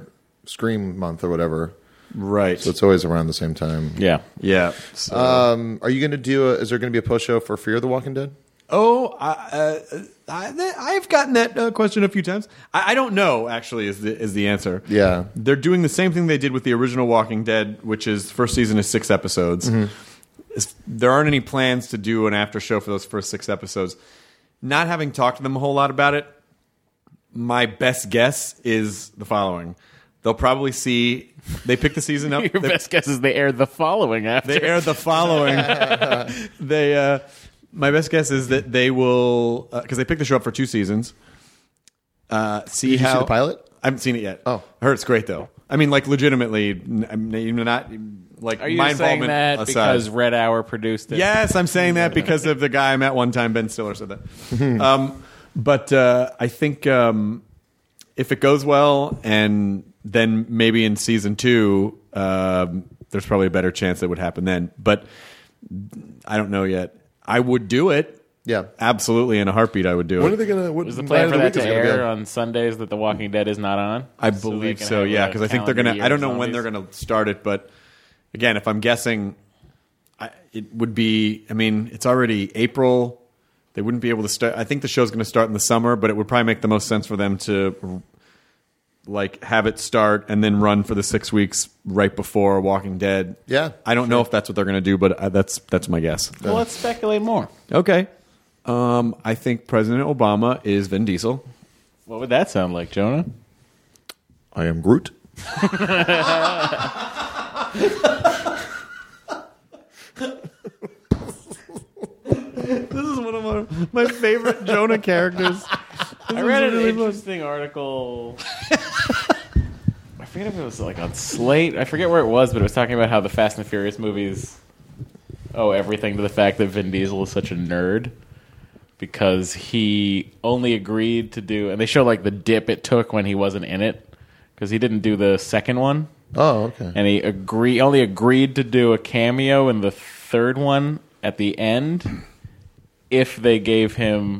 Scream month or whatever. Right. So it's always around the same time. Yeah. Yeah. So. Um, are you going to do? A, is there going to be a post show for Fear the Walking Dead? Oh, I, uh, I, I've gotten that uh, question a few times. I, I don't know. Actually, is the is the answer? Yeah. They're doing the same thing they did with the original Walking Dead, which is first season is six episodes. Mm-hmm. It's- there aren't any plans to do an after show for those first six episodes. Not having talked to them a whole lot about it, my best guess is the following: they'll probably see they pick the season up. Your they, best guess is they aired the following after. they air the following. they. Uh, my best guess is that they will because uh, they picked the show up for two seasons. Uh, see Did you how see the pilot? I haven't seen it yet. Oh. I heard it's great though. I mean, like legitimately, n- I mean, not like Are you my saying involvement that aside. because Red Hour produced it? Yes, I'm saying that because of the guy I met one time, Ben Stiller said that. um, but uh, I think um, if it goes well, and then maybe in season two, um, there's probably a better chance that would happen then. But I don't know yet. I would do it. Yeah. Absolutely, in a heartbeat, I would do When it. are they going to? What Was the night plan of for the that week to is it gonna be air on? on Sundays that The Walking Dead is not on? I So they believe can so, have yeah, a because I think they're calendar gonna. year I don't of know when zombies. they're gonna start it, but again, if I'm guessing, I, it would be. I mean, it's already April. They wouldn't be able to start. I think the show's going to start in the summer, but it would probably make the most sense for them to like have it start and then run for the six weeks right before Walking Dead. Yeah, I don't know if that's what they're going to do, but uh, that's that's my guess. Well, let's speculate more. Okay, um, I think President Obama is Vin Diesel. What would that sound like, Jonah? I am Groot. This is one of my, my favorite Jonah characters. I read an interesting article. I forget if it was like on Slate. I forget where it was, but it was talking about how the Fast and Furious movies owe everything to the fact that Vin Diesel is such a nerd because he only agreed to do, and they show like the dip it took when he wasn't in it because he didn't do the second one. Oh, okay. And he agree only agreed to do a cameo in the third one at the end if they gave him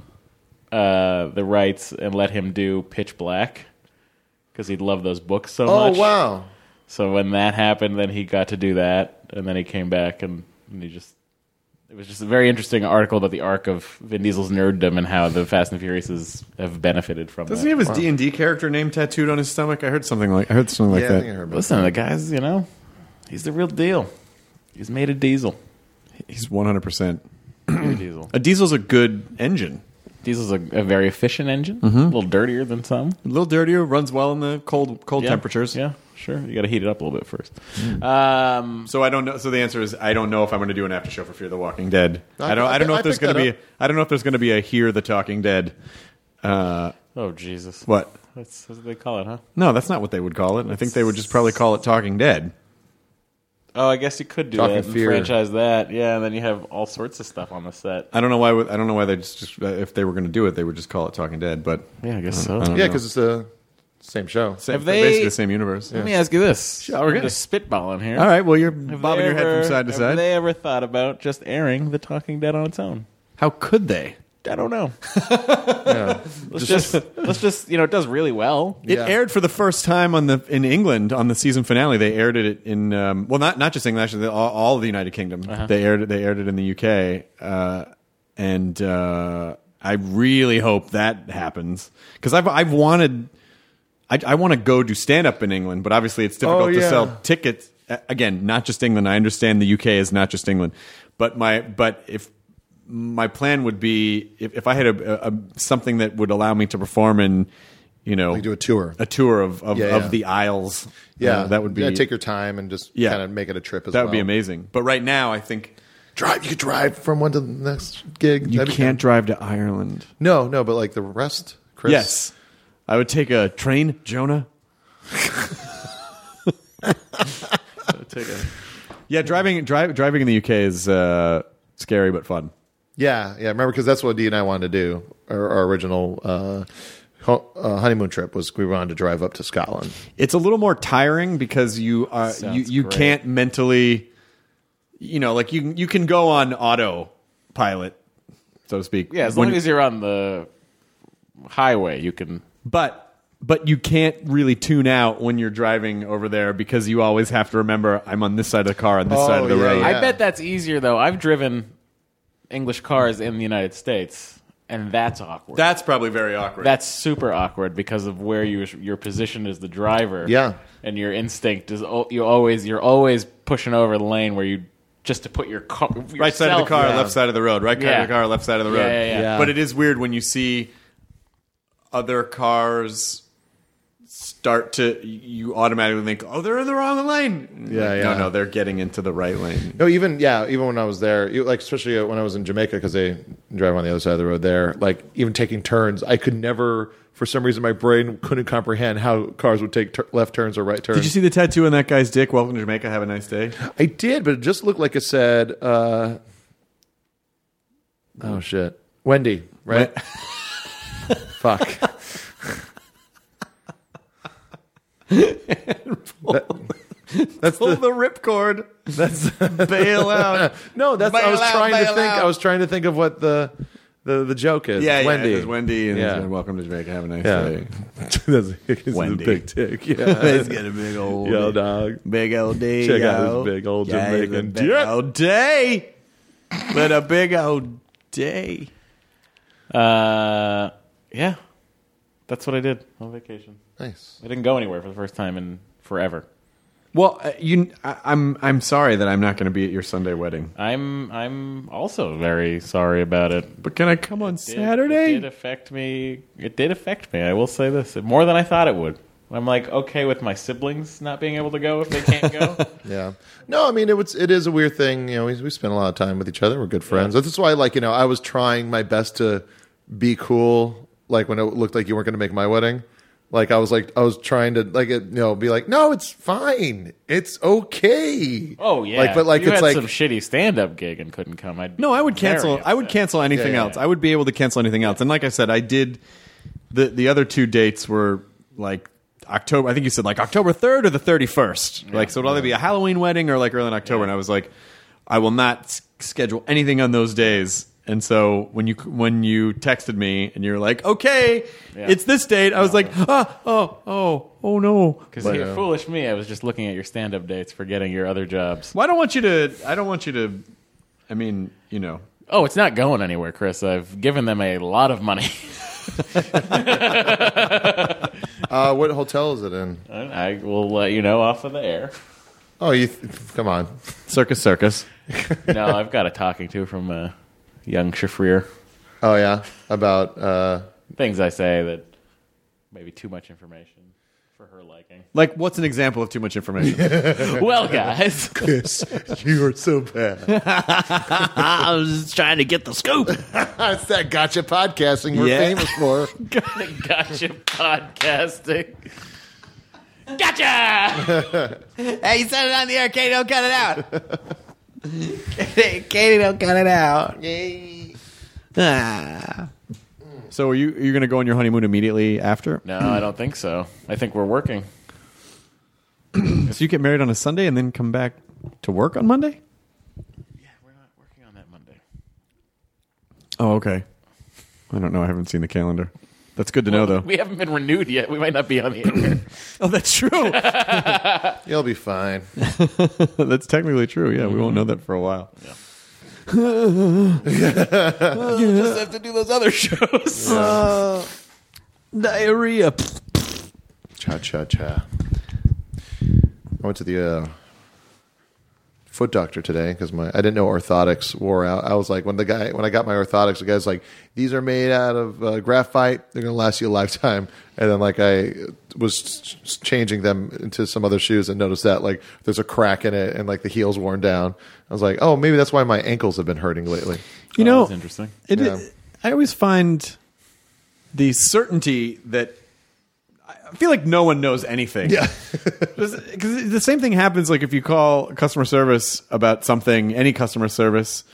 uh, the rights and let him do Pitch Black because he'd love those books so Oh, much. wow. So when that happened, then he got to do that, and then he came back and, and he just. It was just a very interesting article about the arc of Vin Diesel's nerddom and how the Fast and Furious have benefited from Doesn't that. he have his D and D character name tattooed on his stomach? I heard something like I heard something like Yeah, I that. think I heard about Listen, the guy's, you know, he's the real deal. He's made a diesel. He's one hundred percent. Made a diesel. A diesel's a good engine. Diesel's a, a very efficient engine, Mm-hmm. a little dirtier than some. A little dirtier, runs well in the cold cold Yeah, temperatures. Yeah, sure. You got to heat it up a little bit first. Um, So I don't know. So the answer is I don't know if I'm going to do an after show for Fear the Walking Dead. I- I don't. I- I don't know I if there's picked going to that be. up. I don't know if there's going to be a Hear the Talking Dead. Uh, oh Jesus! what? That's, that's what they call it, huh? No, that's not what they would call it. I think they would just probably call it Talking Dead. Oh, I guess you could do Talking that and Fear. franchise that. Yeah, and then you have all sorts of stuff on the set. I don't know why. I don't know why they just, just if they were going to do it, they would just call it Talking Dead. But Yeah, I guess so. I don't Yeah, know. because it's the same show. Same- Have they- basically the same universe. Let me ask you this. okay. I'm just spitballing here. All right. Well, you're Have bobbing they your head ever- from side to have side. they ever thought about just airing The Talking Dead on its own? How could they? I don't know. Yeah. Let's just, let's just you know it does really well. It Yeah. aired for the first time on the in England on the season finale. They aired it in um, well, not not just England, actually, all, all of the United Kingdom. They aired it. They aired it in the U K, uh, and uh, I really hope that happens because I've I've wanted. I, I want to go do stand up in England, but obviously it's difficult Oh, to yeah. sell tickets. A- Again, not just England. I understand the U K is not just England, but my but if my plan would be if, if I had a, a, a something that would allow me to perform in, you know, Like do a tour. a tour of of, Yeah, of yeah. the Isles. Yeah, uh, that would be Yeah, take your time and just Yeah. kind of make it a trip as that well. would be amazing. But right now, I think Drive. You could drive from one to the next gig. you That'd be can't drive to Ireland. No, no, but like the rest, Chris. Yes, I would take a train, Jonah. Take a- Yeah, driving drive, driving in the U K is uh, scary but fun. Yeah, yeah. Remember, because that's what Dee and I wanted to do. Our, our original uh, ho- uh, honeymoon trip was we wanted to drive up to Scotland. It's a little more tiring because you uh, you Sounds you great. can't mentally, you know, like you you can go on autopilot, so to speak. Yeah, as when- long as you're on the highway, you can. But but you can't really tune out when you're driving over there because you always have to remember I'm on this side of the car on this Oh, side of the yeah, road. yeah. I bet that's easier though. I've driven English cars in the United States, and that's awkward. That's probably very awkward. That's super awkward because of where you your position as the driver. Yeah. and your instinct is al- you always you're always pushing over the lane where you just to put your car right side of the car, yeah. left side of the road. Right side Yeah. of the car, left side of the road. Yeah, yeah, yeah. Yeah. But it is weird when you see other cars start to, you automatically think, oh, they're in the wrong lane. Yeah, Like, yeah. No, no, they're getting into the right lane. No, even yeah, even when I was there, you- like especially when I was in Jamaica, because they drive on the other side of the road there. Like even taking turns, I could never, for some reason, my brain couldn't comprehend how cars would take tur left turns or right turns. Did you see the tattoo on that guy's dick? Welcome to Jamaica. Have a nice day. I did, but it just looked like it said, uh, "Oh shit, Wendy." Right? Fuck. That- that's Pull the, the ripcord. that's Bail out. no. That's I was Bail out, trying to bail think. out. I was trying to think of what the the, the joke is. Yeah, It's Wendy. yeah. It is Wendy. And Yeah. yeah. Welcome to Jamaica. Have a nice Yeah. day. That's it's Wendy. a big tick. Yeah, He's got a big old, yo dog. big old day. Check out yo. his big old Yeah, he's a Jamaican big dick. old day. But a big old day. Uh, yeah, that's what I did on vacation. Nice. I didn't go anywhere for the first time in forever. Well, uh, you, I, I'm I'm sorry that I'm not going to be at your Sunday wedding. I'm I'm also very sorry about it. But can I come on It- Saturday? It did affect me. It did affect me. I will say this more than I thought it would. I'm like okay with my siblings not being able to go if they can't go. Yeah. No, I mean it was. It is a weird thing. You know, we, we spend a lot of time with each other. We're good friends. That's why, like, you know, I was trying my best to be cool. Like when it looked like you weren't going to make my wedding. Like I was like I was trying to like it, you know be like no, it's fine, it's okay. Oh yeah, Like but like you it's had like some shitty stand-up gig and couldn't come. I'd be No, I would very cancel. I would upset. cancel anything Yeah, yeah, else. yeah. I would be able to cancel anything else. And like I said, I did. The the other two dates were like October. I think you said like October third or the thirty first. Like so, it'll either be a Halloween wedding or like early in October. And I was like, I will not s- schedule anything on those days. And so when you when you texted me and you're like, okay, Yeah. it's this date, I was like, ah, oh, oh, oh no. Because But, you uh, foolish me, I was just looking at your stand-up dates, forgetting your other jobs. Well, I don't want you to. I don't want you to. I mean, you know. Oh, it's not going anywhere, Chris. I've given them a lot of money. uh, what hotel is it in? I will let you know off of the air. Oh, you th- come on. Circus, circus. No, I've got a talking to from a young Shafrir. Oh yeah, about uh, Things I say that maybe too much information for her liking. Like, what's an example of too much information? Well, guys, you are so bad. I was just trying to get the scoop. That's that gotcha podcasting we're Yeah. famous for. gotcha podcasting. Gotcha! Hey, you said it on the air. Katie, don't cut it out. Katie, don't cut it out. Ah. So, are you are you going to go on your honeymoon immediately after? No, I don't think so. I think we're working. So you get married on a Sunday and then come back to work on Monday? Yeah, we're not working on that Monday. Oh, okay. I don't know. I haven't seen the calendar. That's good to know, though. We haven't been renewed yet. We might not be on the air. Oh, that's true. You'll be fine. That's technically true. Yeah, we won't know that for a while. We'll just have to do those other shows. Diarrhea. Cha cha cha. I went to the uh, foot doctor today because my I didn't know orthotics wore out. I was like, when the guy when I got my orthotics, the guy's like, these are made out of uh, graphite. They're gonna last you a lifetime. And then like I was ch- changing them into some other shoes and noticed that like there's a crack in it and like the heel's worn down. I was like, oh, maybe that's why my ankles have been hurting lately. You Oh, know, that's interesting. It, Yeah. I always find the certainty that I feel like no one knows anything. Yeah. Because the same thing happens like if you call customer service about something, any customer service,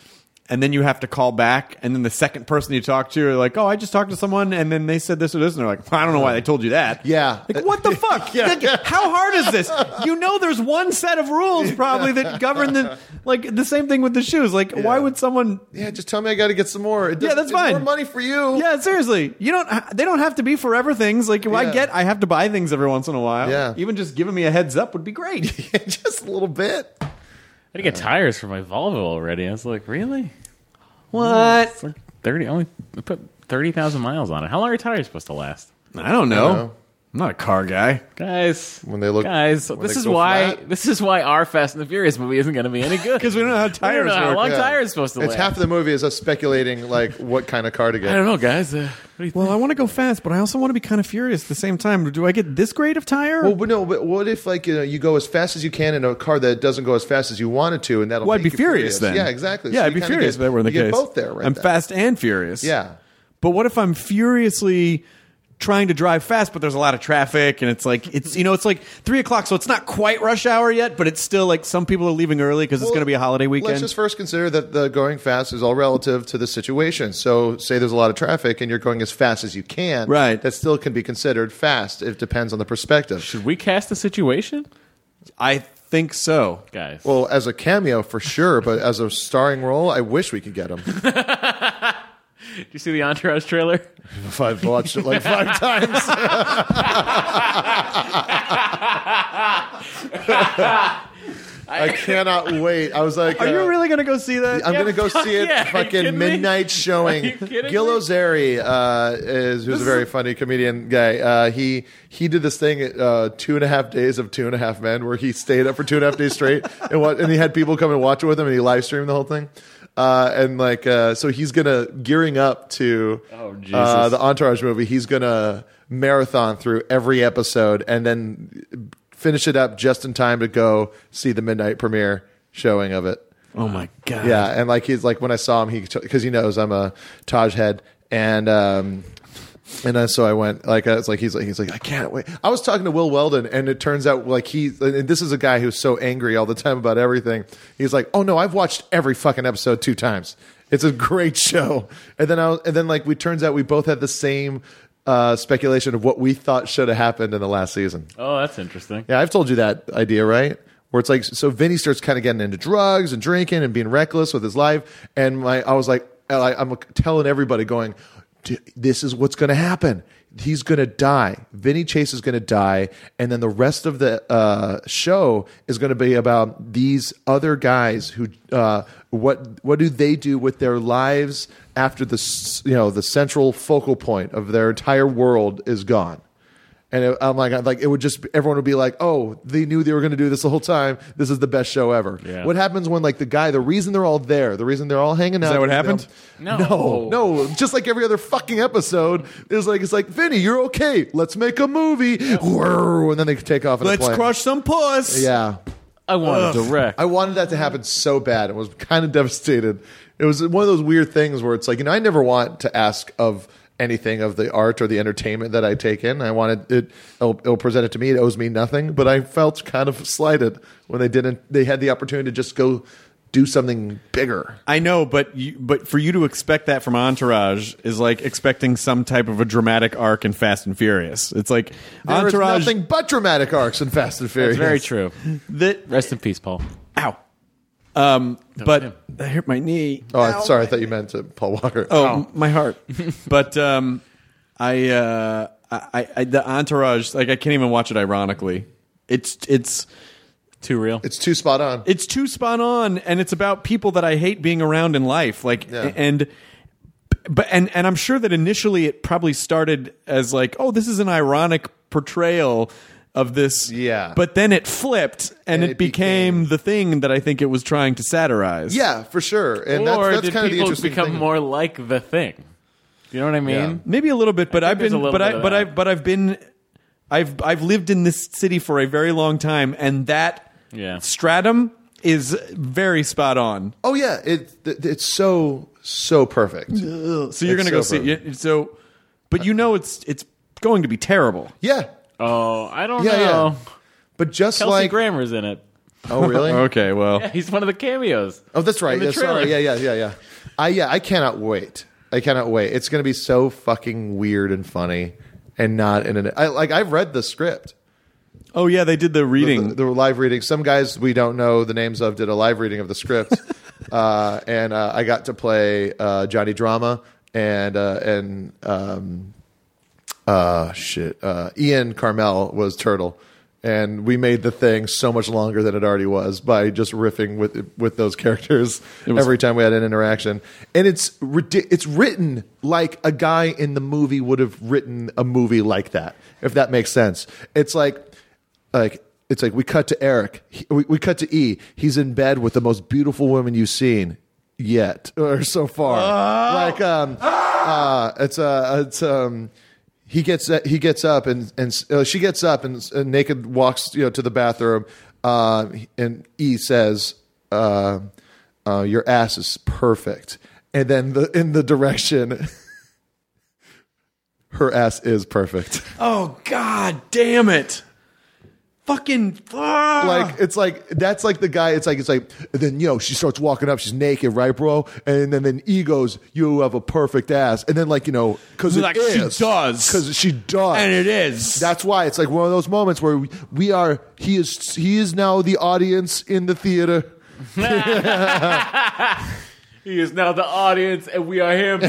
and then you have to call back, and then the second person you talk to are like, oh, I just talked to someone, and then they said this or this, and they're like, well, I don't know why they told you that. Yeah. Like, what the fuck? Yeah. Like, how hard is this? You know there's one set of rules probably that govern the, like, the same thing with the shoes. Like, why would someone... Yeah, just tell me I got to get some more. It Yeah, doesn't- that's it's fine. more money for you. Yeah, seriously. You don't. ha- They don't have to be forever things. Like, I Yeah. get, I have to buy things every once in a while. Yeah. Even just giving me a heads up would be great. Just a little bit. I had to get tires for my Volvo already. I was like, really? What? It's like thirty. Only I put thirty thousand miles on it. How long are tires supposed to last? I don't know. I know. I'm not a car guy. Guys, When they look- guys, when this they is go why flat. this is why our Fast and the Furious movie isn't going to be any good Because we don't know how We don't tires know how work. long Yeah. tires supposed to It's last. half of the movie is us speculating like what kind of car to I get. don't know, guys. Uh, what do you think? Well, I want to go fast, but I also want to be kind of furious at the same time. Do I get this great of tire? Well, but no, but what if like you know you go as fast as you can in a car that doesn't go as fast as you wanted to, and that'll well, I'd make be you furious then. Yeah, exactly. Yeah, So I'd you be kinda furious get- if that were the you case. get both there, right? I'm then. fast and furious. Yeah. But what if I'm furiously trying to drive fast, but there's a lot of traffic, and it's like it's you know it's like three o'clock, so it's not quite rush hour yet, but it's still like some people are leaving early because it's Well, going to be a holiday weekend. Let's just first consider that the going fast is all relative to the situation. So, say there's a lot of traffic and you're going as fast as you can. Right. That still can be considered fast. It depends on the perspective. Should we cast the situation, I think so. guys? Well, as a cameo for sure, but as a starring role, I wish we could get him. Did you see the Entourage trailer? If I've watched it like five times. I cannot wait. I was like, Are you uh, really going to go see that? I'm Yeah, gonna go fuck see it. yeah. Are you Fucking kidding me? midnight showing. Are you kidding Gil me? Ozeri uh, is who's a very funny comedian guy. Uh, he he did this thing, uh, two and a half days of Two and a Half Men, where he stayed up for two and a half days straight, and what, and he had people come and watch it with him, and he live streamed the whole thing. Uh, and like, uh, so he's gonna gearing up to Oh, Jesus. uh, the Entourage movie. He's gonna marathon through every episode, and then finish it up just in time to go see the midnight premiere showing of it. Oh my god. Yeah, and like he's like when I saw him, he because he knows I'm a Taj head, and um, and uh, so I went like it's like he's like he's like I can't wait. I was talking to Will Weldon, and it turns out like he and this is a guy who's so angry all the time about everything. He's like, oh no, I've watched every fucking episode two times. It's a great show. And then I was, and then like we turns out we both had the same uh, speculation of what we thought should have happened in the last season. Oh, that's interesting. Yeah, I've told you that idea, right? Where it's like, so Vinny starts kind of getting into drugs and drinking and being reckless with his life. And my, I was like, I, I'm telling everybody going, this is what's going to happen. He's going to die. Vinny Chase is going to die. And then the rest of the uh, show is going to be about these other guys who, uh, what, what do they do with their lives after the, s- you know, the central focal point of their entire world is gone. And it, I'm like, I'm like, it would just, everyone would be like, oh, they knew they were going to do this the whole time. This is the best show ever. Yeah. What happens when, like, the guy, the reason they're all there, the reason they're all hanging out. that what you know- happened? No. No, no. Just like every other fucking episode, it's like, it's like, Vinny, you're okay. Let's make a movie. Whirr, and then they take off in a Let's plane. crush some puss. Yeah. I want to direct. I wanted that to happen so bad. I was kind of devastated. It was one of those weird things where it's like, you know, I never want to ask of anything of the art or the entertainment that I take in. I wanted it, it'll, it'll present it to me. It owes me nothing, but I felt kind of slighted when they didn't, they had the opportunity to just go do something bigger. I know, but you, but for you to expect that from Entourage is like expecting some type of a dramatic arc in Fast and Furious. It's like There is Entourage. nothing but dramatic arcs in Fast and Furious. That's very true. that Rest in peace, Paul. ow. Um, but him. I hurt my knee. Oh, I- sorry. I thought you meant to Paul Walker. Oh, m- my heart. But um, I, uh, I, I, the Entourage, like I can't even watch it. Ironically, it's it's Too real. It's too spot on. it's too spot on, and it's about people that I hate being around in life. Like Yeah. and. But and and I'm sure that initially it probably started as like, oh, this is an ironic portrayal of this. Yeah. But then it flipped and, And it, it became, became- the thing that I think it was trying to satirize. Yeah, for sure. And or that's, that's did kind of the people interesting become thing. more like the thing? You know what I mean? Yeah. Maybe a little bit, but I I've think there's been, a little but bit I, of but that. I, but I've been, I've, I've lived in this city for a very long time, and that Yeah. stratum is very spot on. Oh yeah, it, it it's so so perfect. So you're It's gonna go so see it. So, but you know it's it's going to be terrible. Yeah, Oh, I don't yeah, know. yeah. But just Kelsey like Grammer's in it. Oh, really? Okay, well, He's one of the cameos. Oh, that's right. In the Yeah, sorry. trailer. Yeah, yeah, yeah, yeah. I yeah, I cannot wait. I cannot wait. It's going to be so fucking weird and funny, and not in an. I, like I've read the script, oh yeah, they did the reading. the, the live reading. Some guys we don't know the names of did a live reading of the script, uh, and uh, I got to play uh, Johnny Drama and uh, and um, uh, shit. Uh, Ian Carmel was Turtle. And we made the thing so much longer than it already was by just riffing with with those characters was- every time we had an interaction. And it's ridi- it's written like a guy in the movie would have written a movie like that, if that makes sense. It's like like it's like we cut to Eric, he, we, we cut to E. He's in bed with the most beautiful woman you've seen yet or so far. Like um, uh, it's uh, it's um. He gets he gets up and and uh, she gets up and, and naked walks you know to the bathroom uh, and E says uh, uh, your ass is perfect, and then the in the direction her ass is perfect. Oh god damn it! Fucking ah! Like it's like that's like the guy. It's like it's like and then you know she starts walking up. She's naked, right, bro? And then then E goes, "You have a perfect ass." And then like you know because it Like, she is does. because she does, and it is. That's why it's like one of those moments where we, we are. He is. He is now the audience in the theater. He is now the audience, and we are him.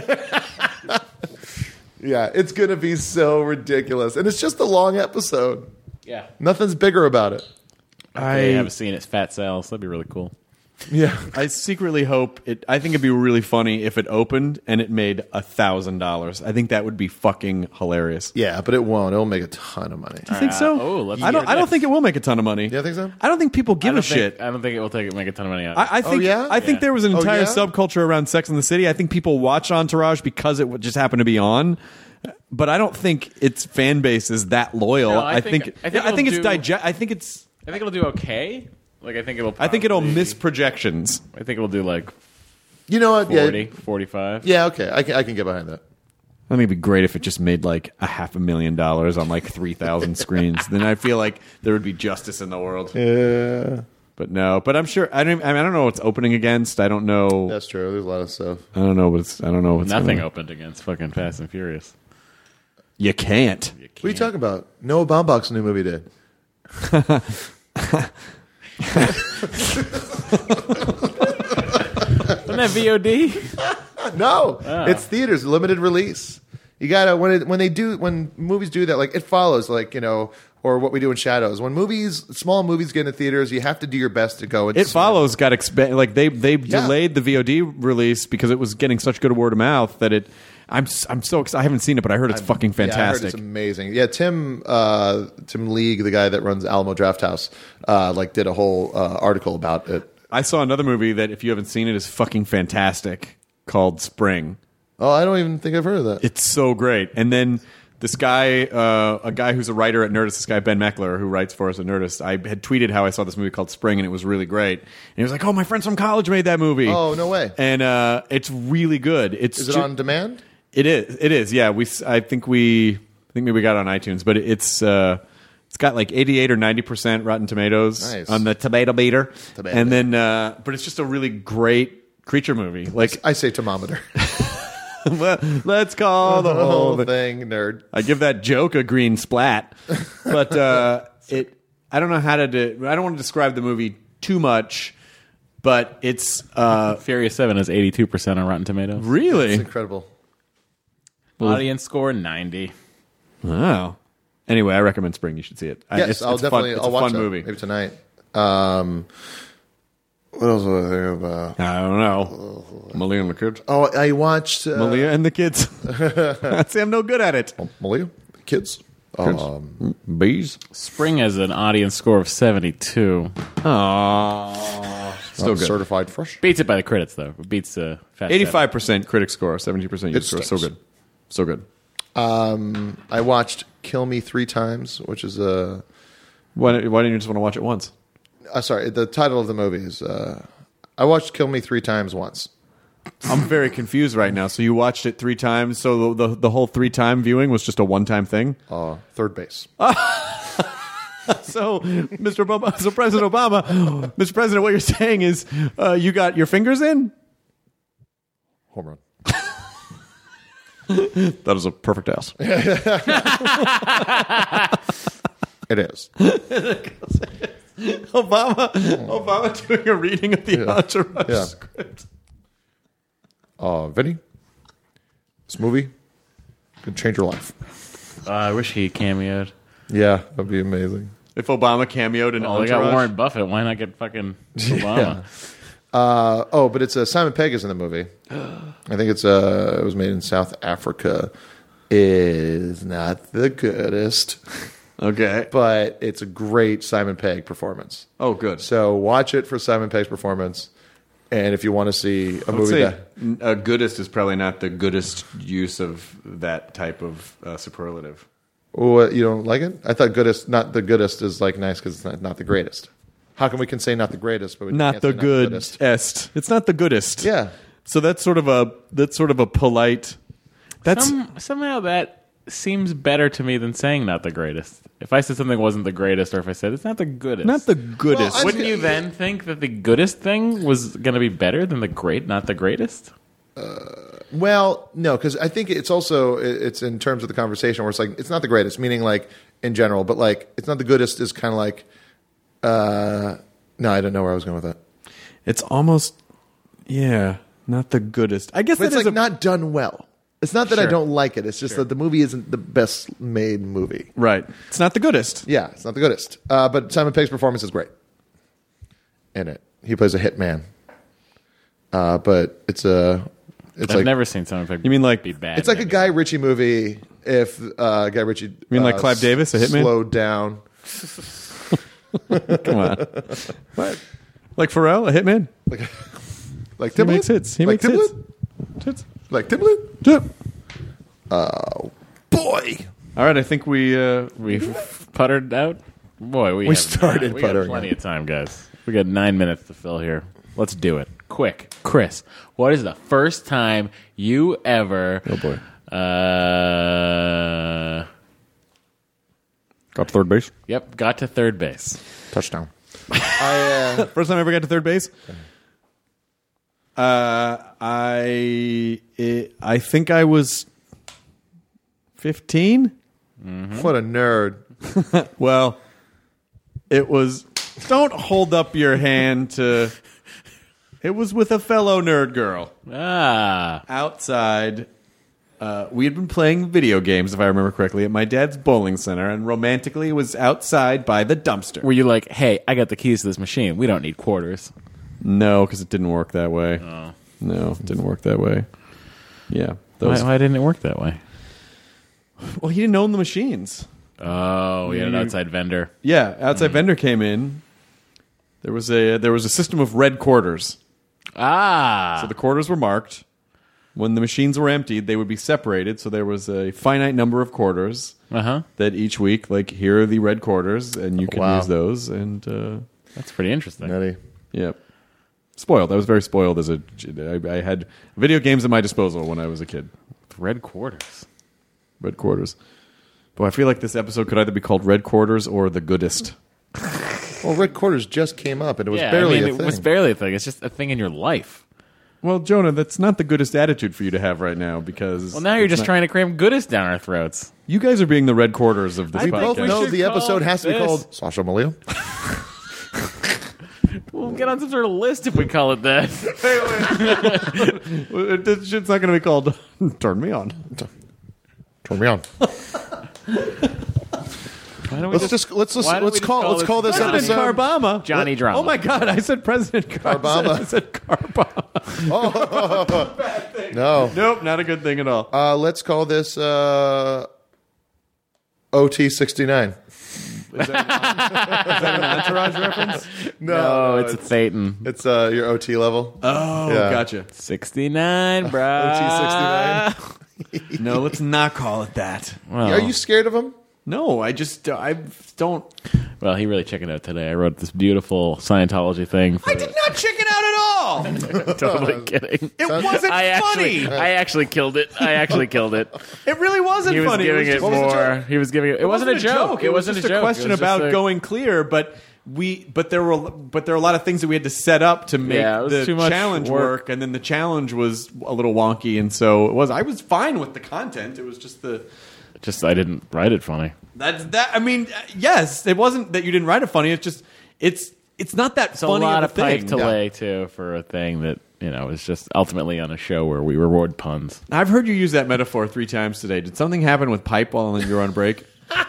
Yeah, it's gonna be so ridiculous, and it's just a long episode. Yeah. Nothing's bigger about it. I haven't seen it. It's Fat Sal, so that'd be really cool. Yeah, I secretly hope it. I think it'd be really funny if it opened and it made a thousand dollars. I think that would be fucking hilarious. yeah, but it won't. It'll make a ton of money. Do you think so? oh, let's I don't. hear I don't this. think it will make a ton of money. Yeah, I think so. I don't think people I give don't a think, shit. I don't think it will take make a ton of money out. I, I think. yeah? I think Yeah. there was an Oh, entire yeah? subculture around Sex and the City. I think people watch Entourage because it would just happened to be on. But I don't think its fan base is that loyal. No, I I think- think. I think I think it's it'll do- digest. I think it's. I think it'll do okay. Like I think it'll. I think it'll probably- miss projections. I think it'll do like You know what? forty, Yeah, forty-five. yeah. Okay, I can. I can get behind that. I think it'd be great if it just made like a half a million dollars on like three thousand screens. Then I feel like there would be justice in the world. Yeah, But no. But I'm sure. I don't. I, mean, I don't know what's opening against. I don't know. that's true. There's a lot of stuff. I don't know what's. I don't know what's Nothing gonna- opened against fucking Fast and Furious. You can't. What are you talking about? Noah Baumbach's new movie did. Wasn't that V O D? No, it's theaters, limited release. You gotta when it when they do when movies do that, like It Follows, like you know, or What We Do in Shadows. When movies, small movies get into theaters, you have to do your best to go. And It Follows got exp- like they they Yeah. delayed the V O D release because it was getting such good word of mouth that it. I'm s- I'm so excited. I haven't seen it, but I heard it's fucking Yeah, I heard fantastic. it's amazing. Yeah, Tim uh, Tim League, the guy that runs Alamo Draft House, uh, like did a whole uh, article about it. I saw another movie that if you haven't seen it is fucking fantastic called Spring. Oh, I don't even think I've heard of that. It's so great. And then this guy, uh, a guy who's a writer at Nerdist, this guy Ben Meckler, who writes for us at Nerdist, I had tweeted how I saw this movie called Spring, and it was really great. And he was like, "Oh, my friends from college made that movie." Oh, no way. And uh, it's really good. It's Is it ju- on demand? It is. It is. Yeah. We. s- I think we. I think maybe we got it on iTunes, but it's. Uh, it's got like eighty-eight or ninety percent Rotten Tomatoes Nice. on the tomato meter, Tomato and then, uh, but it's just a really great creature movie. Like, I say thermometer. let's call the The whole whole thing. thing, nerd. I give that joke a green splat, but uh, it. I don't know how to. Do, I don't want to describe the movie too much, but it's uh, Furious seven is eighty-two percent on Rotten Tomatoes. It's really. incredible. Audience score ninety. Wow. Anyway, I recommend Spring. You should see it. I- Yes, it's, I'll it's definitely. Fun. It's I'll a watch fun that movie. maybe tonight. Um, what else was I thinking about? I don't know. Malia and the kids. Oh, I watched uh, Malia and the kids. See, I'm no good at it. Malia, kids. Um, Bees. Spring has an audience score of seventy-two. Aww. Still good. certified fresh. Beats it by the critics though. It beats uh, Fast eighty-five percent critic score, seventy percent user It score. So stinks. good. So good. Um, I watched Kill Me Three Times, which is a. Why, don't- why didn't you just want to watch it once? Uh, sorry, the title of the movie is. Uh, I watched Kill Me Three Times once. I'm very confused right now. So you watched it three times. So the the, the whole three time viewing was just a one time thing. Uh, third base. So, Mister Obama, so President Obama, Mister President, what you're saying is uh, you got your fingers in? Home run. That is a perfect house. It is. Obama, Obama doing a reading of the Yeah. Entourage Yeah. script. Uh, Vinny, this movie could change your life. Uh, I wish he cameoed. Yeah, that'd be amazing. If Obama cameoed in Oh, they got Entourage, Warren Buffett. Why not get fucking Obama? Uh, oh, but it's uh, Simon Pegg is in the movie. I think it's uh, it was made in South Africa. Is not the goodest, okay. but it's a great Simon Pegg performance. Oh, good. So watch it for Simon Pegg's performance, and if you want to see a I would movie say that n- a goodest is probably not the goodest use of that type of uh, superlative. oh, you don't like it, I thought goodest, not the goodest, is like nice because it's not, not the greatest. How come we can say not the greatest, but we Not can't the say goodest. goodest? It's not the goodest. Yeah. So that's sort of a that's sort of a polite. That's Some, somehow that seems better to me than saying not the greatest. If I said something wasn't the greatest, or if I said it's not the goodest, not the goodest. Well, I- wouldn't you then think that the goodest thing was going to be better than the great, not the greatest? Well, no, because I think it's also it's in terms of the conversation where it's like it's not the greatest, meaning like in general, but like it's not the goodest is kind of like. Uh, no, I don't know where I was going with that. It's almost, yeah, not the goodest. I guess But that it's is like a, not done well. It's not that I Sure. don't like it. It's just that the movie isn't the best made movie. right. It's not the goodest. Yeah, it's not the goodest. Uh, but Simon Pegg's performance is great in it. He plays a hitman. Uh, but it's a it's I've like never seen someone pick. You mean like be bad? it's like a maybe. Guy Ritchie movie if uh, Guy Ritchie. You mean like Clive Davis, a hitman? Slowed down. Come on. What? Like Pharrell, a hitman? Like He Timbaland? makes hits. He like makes hits. Timbaland? Hits. Like Timbaland? Yep. Boy. All right, I think we uh, We puttered out. Boy, we We have- started we got puttering plenty out. of time, guys. We got nine minutes to fill here. Let's do it quick, Chris. What is the first time you ever? Oh boy. Uh, Got to third base. yep, got to third base. Touchdown. I, uh, First time I ever got to third base. Uh, I it, I think I was fifteen. what a nerd. Well, it was. Don't hold up your hand to. It was with a fellow nerd girl Ah, outside. Uh, we had been playing video games, if I remember correctly, at my dad's bowling center, and romantically it was outside by the dumpster. were you like, hey, I got the keys to this machine. We don't need quarters. No, because it didn't work that way. Oh. No, it didn't work that way. Yeah. Why, Those, why didn't it work that way? well, he didn't own the machines. Oh, we had an You- outside vendor. Yeah, outside vendor came in. There was a there was a system of red quarters. Ah, So the quarters were marked. When the machines were emptied, they would be separated. So there was a finite number of quarters uh huh. that each week, like, here are the red quarters, and you can Wow. use those. And uh, That's pretty interesting. Nutty. yeah, spoiled. I was very spoiled as a. I, I had video games at my disposal when I was a kid. Red quarters. Red quarters. Boy, I feel like this episode could either be called Red Quarters or The Goodest. Well, Red Quarters just came up, and it was yeah, barely I mean, a it thing. was barely a thing. It's just a thing in your life. Well, Jonah, that's not the goodest attitude for you to have right now because. Well, now you're it's just not- trying to cram goodest down our throats. You guys are being the Red Quarters of this I we podcast. both we know should the call episode has to be this- called Sasha Malia. We'll get on some sort of list if we call it that. This shit's not going to be called Turn Me On. Turn me on. Why don't we Let's just let's let's, why don't let's we just call call let's this call this President episode. Carbama. Johnny What? Drama. Oh my God, I said President Car- Carbama. I said Carbama. No, Nope, not a good thing at all. uh, let's call this uh, O T sixty-nine. Is that an Entourage reference? No, it's a Thetan. It's uh, your O T level. Oh, Yeah. gotcha. sixty-nine, bro. O T sixty-nine. No, let's not call it that. Well, Are you scared of him? No, I just, I don't. well, he really chickened out today. I wrote this beautiful Scientology thing. For, I did not chicken out at all. totally kidding. It wasn't I funny. actually, I actually killed it. I actually killed it. It really wasn't He was funny. giving it it was just, more. He was giving it. It, wasn't, a joke. It, wasn't was just a, joke. question It was about just a- going clear, but we, but there were, but there were a lot of things that we had to set up to make Yeah, it was the too much challenge work. work, and then the challenge was a little wonky, and so it was. I was fine with the content. It was just the. Just I didn't write it funny. That's that. I mean, yes, it wasn't that you didn't write it funny. It's just it's it's not that It's a funny lot of of a pipe thing. to Yeah. lay too for a thing that you know is just ultimately on a show where we reward puns. I've heard you use that metaphor three times today. Did something happen with pipe while you were on break?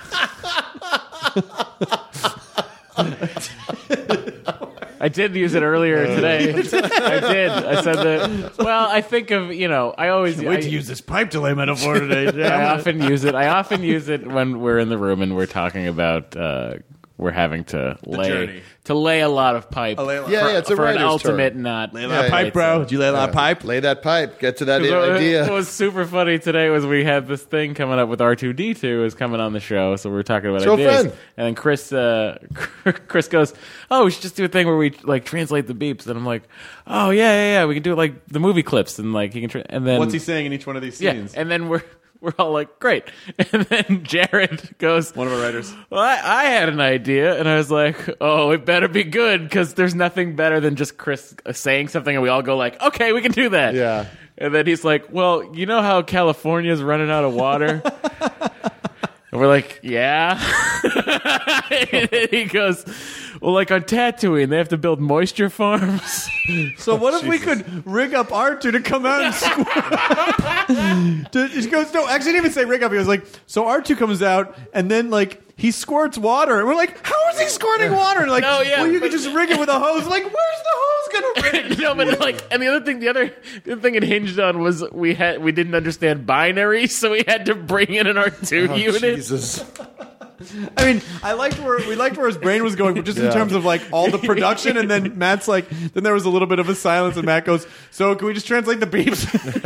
I did use it earlier today. I did. I said that. Well, I think of you know. I always Wait I, to use this pipe delay metaphor today. I often use it. I often use it when we're in the room and we're talking about. Uh, we're having to lay journey. to lay a lot of pipe. lay a lot- Yeah, for, yeah, it's a for an writer's ultimate term. not. Lay a Yeah, lot of yeah. pipe, bro. Did you lay a lot of pipe? Lay that pipe. Get to that What- idea. What was super funny today was we had this thing coming up with R two D two is coming on the show, so we were talking about Show ideas. friend. And then Chris, uh, Chris goes, "Oh, we should just do a thing where we like translate the beeps." And I'm like, "Oh yeah, yeah, yeah, we can do it like the movie clips and like he can." Tra-. And then What's he saying in each one of these Yeah, scenes? and then we're. We're all like, great. And then Jared goes, One of our writers. Well, I, I had an idea. And I was like, oh, it better be good because there's nothing better than just Chris saying something and we all go like, okay, we can do that. Yeah. And then he's like, well, you know how California's running out of water? And we're like, yeah. And then he goes, well, like on Tatooine, they have to build moisture farms. So what if we could rig up R two to come out and squirt? to, he goes, no, actually, he didn't even say rig up. He was like, so R two comes out and then like he squirts water, and we're like, how is he squirting water? And like, No, yeah, well, you but- could just rig it with a hose. Like, where's the hose gonna rig? No, but like, and the other thing, the other, the other thing it hinged on was we had we didn't understand binary, so we had to bring in an R two Oh, unit. Jesus. I mean, I liked where we liked where his brain was going, but just in Yeah. terms of like all the production. And then Matt's like, then there was a little bit of a silence, and Matt goes, "So can we just translate the beeps?"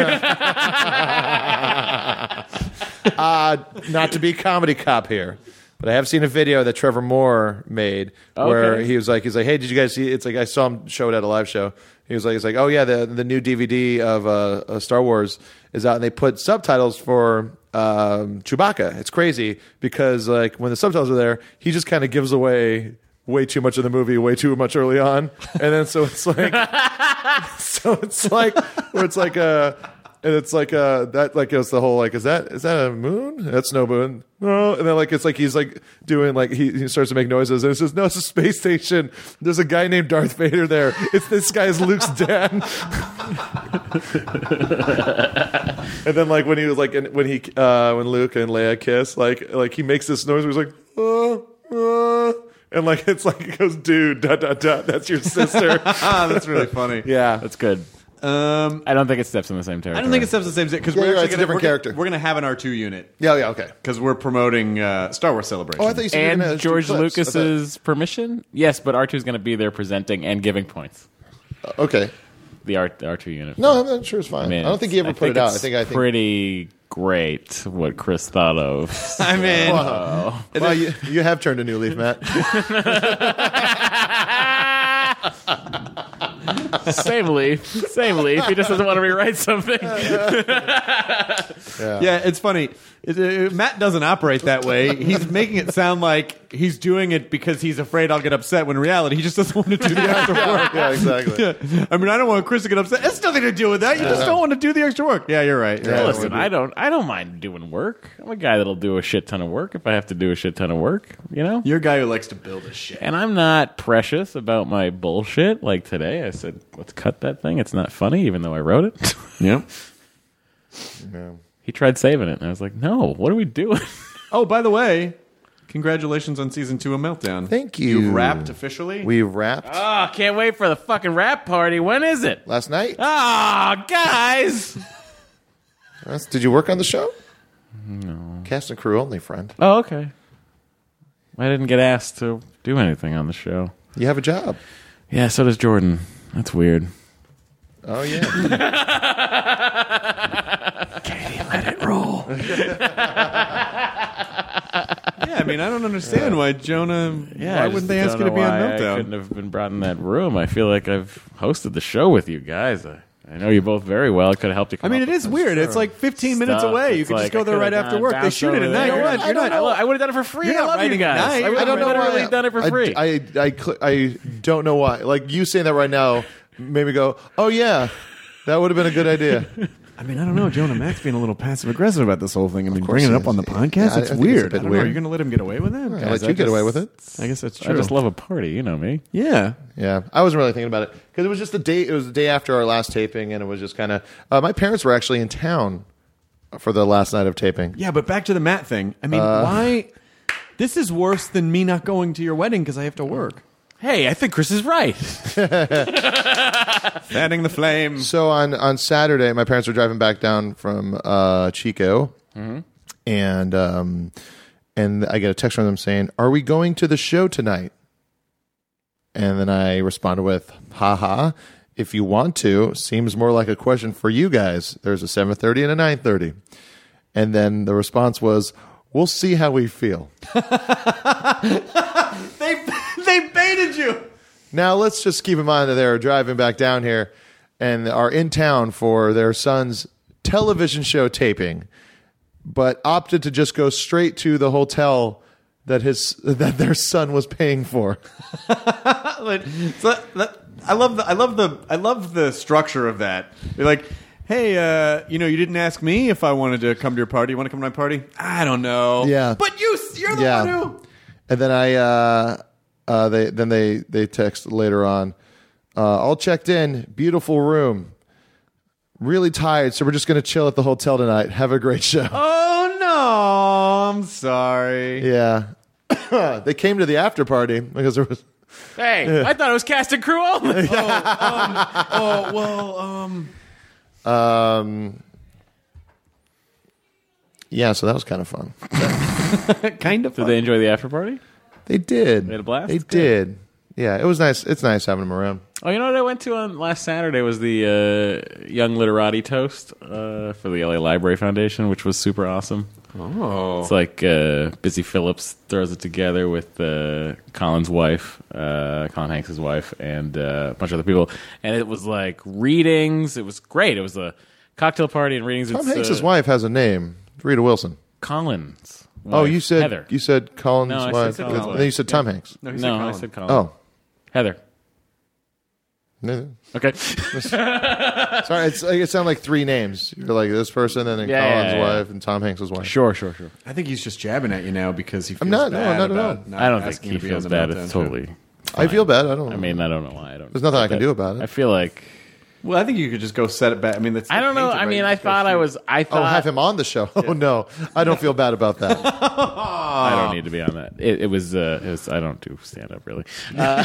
Uh, not to be comedy cop here, but I have seen a video that Trevor Moore made where Okay. he was like, he's like, hey, did you guys see? It's like I saw him show it at a live show. He was like, he's like, oh yeah, the the new D V D of uh, uh, Star Wars is out, and they put subtitles for um, Chewbacca. It's crazy because like when the subtitles are there, he just kind of gives away way too much of the movie way too much early on, and then so it's like, so it's like where it's like a. And it's like uh that like it's the whole like is that is that a moon? That's no moon. No, and then like it's like he's like doing like he, he starts to make noises and it says no, it's a space station. There's a guy named Darth Vader there. It's this guy's Luke's dad. And then like when he was like in- when he uh when Luke and Leia kiss like like he makes this noise where he's like uh, uh, and like it's like he goes dude dot dot dot that's your sister. Ah, that's really funny. Yeah. That's good. Um, I don't think it steps in the same territory. I don't think it steps the same because Yeah, we're you're right, actually it's a gonna, different we're gonna- character. We're going to have an R two unit Yeah, yeah, okay. because we're promoting uh, Star Wars Celebration. Oh, I thought you said you were And gonna do George clips. I thought- Lucas's permission? Yes, but R two is going to be there presenting and giving points. Okay. The R the R two unit. No, I'm not sure it's fine. I, mean, don't think he ever I put it out. I it's think I think. pretty great what Chris thought of. I mean, Well, you, you have turned a new leaf, Matt. Same leaf. Same leaf. He just doesn't want to rewrite something. yeah, it's funny. It, uh, Matt doesn't operate that way. He's making it sound like he's doing it because he's afraid I'll get upset. When in reality, he just doesn't want to do the extra work. Yeah, exactly. Yeah. I mean, I don't want Chris to get upset. It's nothing to do with that. You just don't want to do the extra work. Yeah, you're right. You're right. Listen, I don't. I don't mind doing work. I'm a guy that'll do a shit ton of work if I have to do a shit ton of work. You know. You're a guy who likes to build a shit. And I'm not precious about my bullshit. Like today, I said, "Let's cut that thing. It's not funny," even though I wrote it. Yeah. Yeah. He tried saving it, and I was like, "No, what are we doing?" Oh, by the way, congratulations on season two of Meltdown. Thank you. You wrapped officially. We wrapped Oh, can't wait for the fucking rap party. When is it? last night. Ah, guys. That's- Did you work on the show? No. Cast and crew only, friend. Oh, okay. I didn't get asked to do anything on the show. You have a job. Yeah, so does Jordan. That's weird. Oh, yeah. Katie, let it roll. yeah, I mean, I don't understand why Jonah. Yeah, why I wouldn't just they ask don't you to know be on why I Meltdown? couldn't have been brought in that room. I feel like I've hosted the show with you guys. I, I know you both very well. I could have helped you. I Come mean, up it with is some weird. It's like fifteen minutes stuff. away. You It's could like, just go I there could've right after gone work. They bounced shoot it over at night. there. You're not. You're I, not. lo- I would have done it for free. You're I not love you writing at guys. night. I, would I don't know why. literally done it for I, free. I, I, cl- I don't know why. Like you saying that right now made me go, oh yeah, that would have been a good idea. I mean, I don't know. Jonah Max being a little passive aggressive about this whole thing. I mean, course bringing it he up is. on the Yeah, podcast, I- I it's think it's a weird. bit I don't know. weird. Are you going to let him get away with that? I Guys, let you I get away with just- it. I guess that's true. I just love a party. You know me. Yeah. Yeah, I wasn't really thinking about it because it was just the day. It was the day after our last taping, and it was just kind of. Uh, my parents were actually in town for the last night of taping. Yeah, but back to the Matt thing. I mean, Uh, why? This is worse than me not going to your wedding because I have to work. Hey, I think Chris is right. Fanning the flame. So on on Saturday, my parents were driving back down from uh, Chico, and um, and I get a text from them saying, "Are we going to the show tonight?" And then I responded with, "Haha, if you want to, seems more like a question for you guys. There's a seven thirty and a nine thirty." And then the response was, "We'll see how we feel." They they baited you. Now, let's just keep in mind that they're driving back down here and are in town for their son's television show taping, but opted to just go straight to the hotel that his that their son was paying for. Like, so that, I love the I love the I love the structure of that. They're like, hey, uh, you know, you didn't ask me if I wanted to come to your party. You want to come to my party? I don't know. Yeah. but you you're the Yeah. one who. And then I uh, uh, they then they they text later on, uh, all checked in, beautiful room. Really tired, so we're just going to chill at the hotel tonight. Have a great show. Oh no, I'm sorry. Yeah. They came to the after party because there was Hey, I thought it was cast and crew only. Oh well, um, um yeah, so that was kind of fun. kind of. Did they enjoy the after party? They did. They had a blast? They Good. did. Yeah, it was nice. It's nice having them around. Oh, you know what I went to on last Saturday was the uh, Young Literati Toast uh, for the L A Library Foundation, which was super awesome. Oh, It's like uh, Busy Phillips throws it together with uh, Colin's wife, uh, Colin Hanks' wife, and uh, a bunch of other people. And it was like readings. It was great. It was a cocktail party and readings. Tom It's, Hanks' uh, wife has a name. Rita Wilson. Colin's Oh, wife, you said Heather. you said Colin's No, I said wife. Colin's And wife. then you said Tom Hanks. no, he said No, I Colin. said Colin. Oh. Heather. No. Okay. Sorry, it's like, it sounded like three names. You're like this person, and then Yeah, Colin's yeah, yeah. wife, and Tom Hanks' wife. Sure, sure, sure. I think he's just jabbing at you now because he feels I'm not- no, bad not at about all. not I don't think asking he you to be feels on the bad. Meltdown It's show. totally. I feel bad. I don't. I mean, I don't know why. I don't. There's nothing I can do about it. I feel like Well, I think you could just go set it back. I mean, that's. I don't know. I mean, I thought I was. I oh, thought have him on the show. Oh no, I don't feel bad about that. I don't need to be on that. It, it was. Uh, it was. I don't do stand up really. Uh,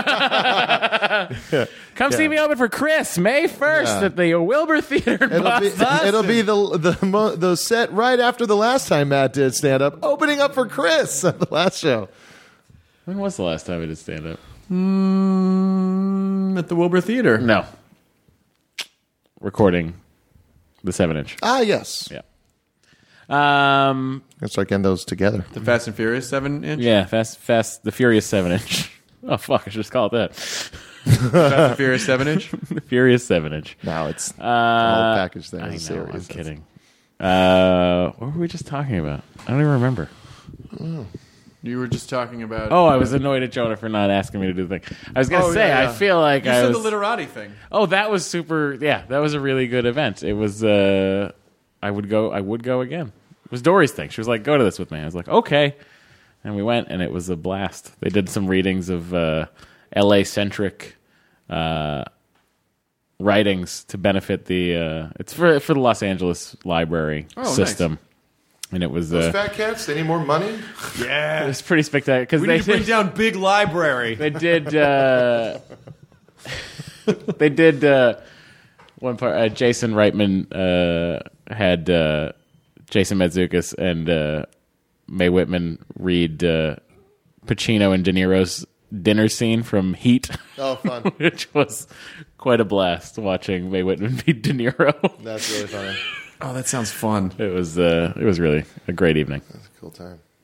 come see me open for Chris May first Yeah. at the Wilbur Theater. In It'll be, Boston. it'll be the the mo- the set right after the last time Matt did stand up, opening up for Chris at the last show. When was the last time I did stand up? Mm, at the Wilbur Theater. No. Recording the seven inch. Ah, yes. Yeah. Um. Let's start getting those together. The Fast and Furious seven inch. Yeah. Fast. Fast. The Furious seven inch. Oh fuck! I should just call it that. Fast and Furious seven inch. The Furious seven inch. Now it's Uh, the whole package there. I know, is serious. I'm kidding. Uh, what were we just talking about? I don't even remember. You were just talking about. Oh, I was annoyed at Jonah for not asking me to do the thing. I was gonna Oh, say, yeah, yeah. I feel like you I said was. the literati thing. Oh, that was super. Yeah, that was a really good event. It was. Uh, I would go. I would go again. It was Dory's thing. She was like, "Go to this with me." I was like, "Okay," and we went, and it was a blast. They did some readings of uh, L A centric uh, writings to benefit the. Uh, it's for for the Los Angeles library Oh, nice. system, and it was. Those Uh, fat cats, they need more money? it was pretty spectacular because We they need to bring did, down big library. they did. Uh, they did uh, one part. Uh, Jason Reitman uh, had uh, Jason Mantzoukas and uh, Mae Whitman read uh, Pacino and De Niro's dinner scene from Heat, Oh, fun. which was quite a blast watching Mae Whitman beat De Niro. That's really funny. Oh, that sounds fun. It was uh, it was really a great evening. That's a cool time.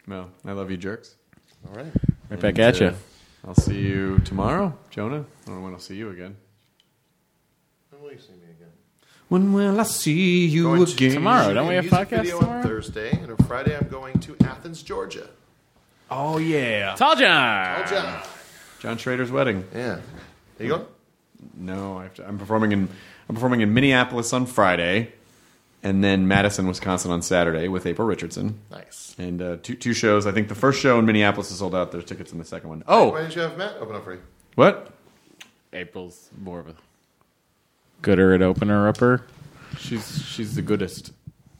No, I love you, jerks. All right. Right back at you. I'll see you tomorrow, Jonah. I don't know when I'll see you again. When will you see me again? When will I see you Going to- again? Tomorrow, don't we have Music podcast video tomorrow? on Thursday, and on Friday I'm going to Athens, Georgia. Oh yeah, Tall John. Oh, John. John Schrader's wedding. Yeah. Are you going? No, I have to, I'm performing in I'm performing in Minneapolis on Friday, and then Madison, Wisconsin on Saturday with April Richardson. Nice. And uh, two two shows. I think the first show in Minneapolis is sold out. There's tickets in the second one. Oh, Why didn't you have Matt open up for you? what? April's more of a gooder at opener upper. She's she's the goodest.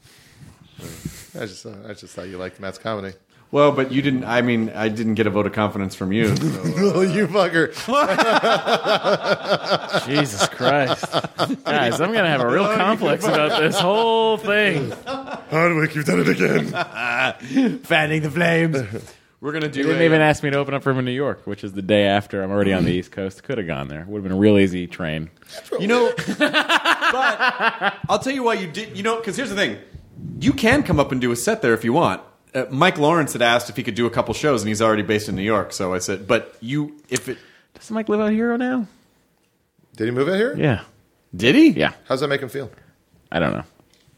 I just, uh, I just thought you liked Matt's comedy. Well, but you didn't. I mean, I didn't get a vote of confidence from you. So, uh, Oh, you fucker. Jesus Christ. Guys, I'm going to have a real complex about this whole thing. Hardwick, you've done it again. fanning the flames. We're gonna do. They didn't a, even ask me to open up for him in New York, which is the day after. I'm already on the East Coast. Could have gone there. Would have been a real easy train. You know, but I'll tell you why you did. You know, because here's the thing: you can come up and do a set there if you want. Uh, Mike Lawrence had asked if he could do a couple shows, and he's already based in New York. So I said, "But you, if it Does Mike live out here now? Did he move out here? Yeah. did he? Yeah. How's that make him feel? I don't know.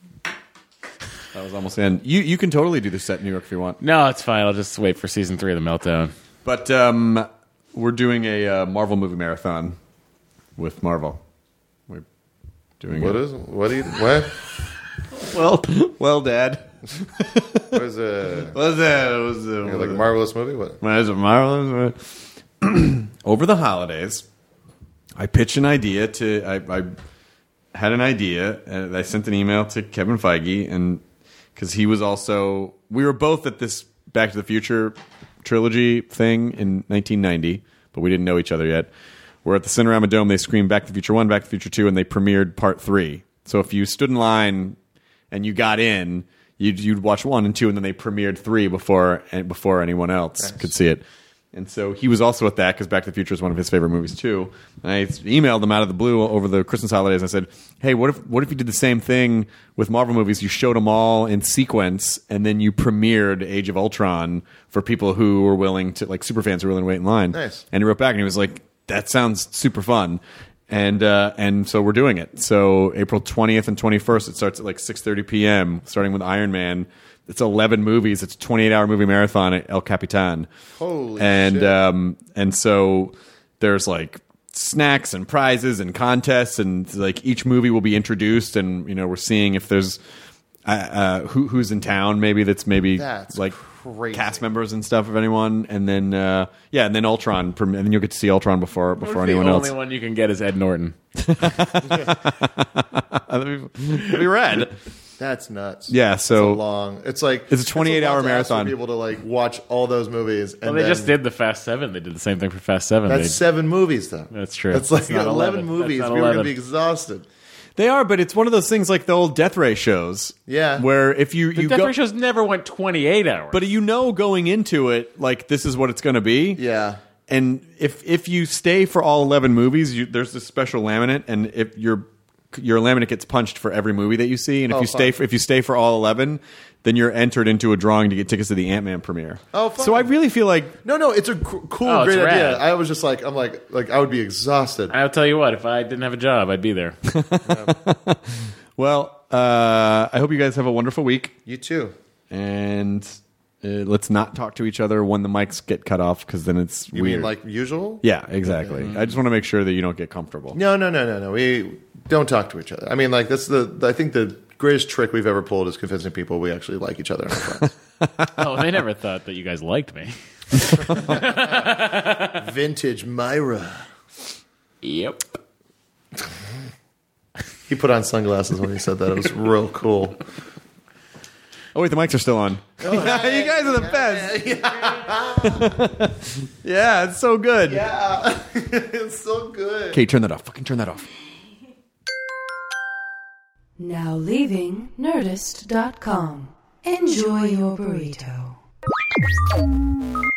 That was almost in. You you can totally do the set in New York if you want. No, it's fine. I'll just wait for season three of The Meltdown. But um, we're doing a uh, Marvel movie marathon with Marvel. We're doing What it. is? What do you? What? Well, well, Dad. What is a What's that? It was uh, like a marvelous movie? What? What is it, marvelous? Over the holidays, I pitched an idea to. I, I had an idea, and I sent an email to Kevin Feige, and because he was also, we were both at this Back to the Future trilogy thing in nineteen ninety, but we didn't know each other yet. We're at the Cinerama Dome. They screened Back to the Future One, Back to the Future Two, and they premiered Part Three. So if you stood in line and you got in, you'd, you'd watch one and two, and then they premiered three before before anyone else Nice. could see it. And so he was also at that because Back to the Future is one of his favorite movies too. And I emailed him out of the blue over the Christmas holidays. I said, "Hey, what if what if you did the same thing with Marvel movies? You showed them all in sequence, and then you premiered Age of Ultron for people who were willing to, like super fans who were willing to wait in line." Nice. And he wrote back and he was like, "That sounds super fun." And uh, and so we're doing it. So April twentieth and twenty-first, it starts at like six thirty p.m., starting with Iron Man. It's eleven movies. It's a twenty-eight hour movie marathon at El Capitan. Holy and, shit. Um, and so there's like snacks and prizes and contests, and like each movie will be introduced, and you know we're seeing if there's uh, uh, who, who's in town, maybe that's maybe That's like crazy. cast members and stuff of anyone, and then uh, yeah, and then Ultron, and then you'll get to see Ultron before before anyone the else. only one you can get is Ed Norton. That'd be, that'd be rad. That's nuts. Yeah, so- it's a long. It's like It's a twenty-eight hour lot to ask for marathon. People to like watch all those movies. And Well, they then, just did the Fast Seven. They did the same thing for Fast Seven. That's They- seven movies, though. That's true. That's like That's not eleven, eleven. movies. That's not People are gonna eleven. be exhausted. They are, but it's one of those things like the old Death Ray shows. Yeah. where if you the you Death go, Ray shows never went twenty-eight hours. but you know going into it like this is what it's going to be. Yeah. And if if you stay for all eleven movies, you, there's this special laminate, and if your your laminate gets punched for every movie that you see, and if Oh, you stay fun. for, if you stay for all eleven, then you're entered into a drawing to get tickets to the Ant-Man premiere. Oh, fun. so I really feel like No, no, it's a cr- cool, Oh, it's great idea. rad. I was just like, I'm like, like I would be exhausted. I'll tell you what, if I didn't have a job, I'd be there. well, uh, I hope you guys have a wonderful week, You too. and uh, let's not talk to each other when the mics get cut off because then it's You weird. mean like usual? yeah, exactly. I just want to make sure that you don't get comfortable. No, no, no, no, no. We don't talk to each other. I mean, like that's the. I think the greatest trick we've ever pulled is convincing people we actually like each other and are friends. Oh, they never thought that you guys liked me. Vintage Myra. Yep. He put on sunglasses when he said that. It was real cool. Oh wait, the mics are still on. you guys are the best. Yeah, it's so good. Yeah, it's so good. Okay, turn that off. Fucking turn that off. Now leaving Nerdist dot com. Enjoy your burrito.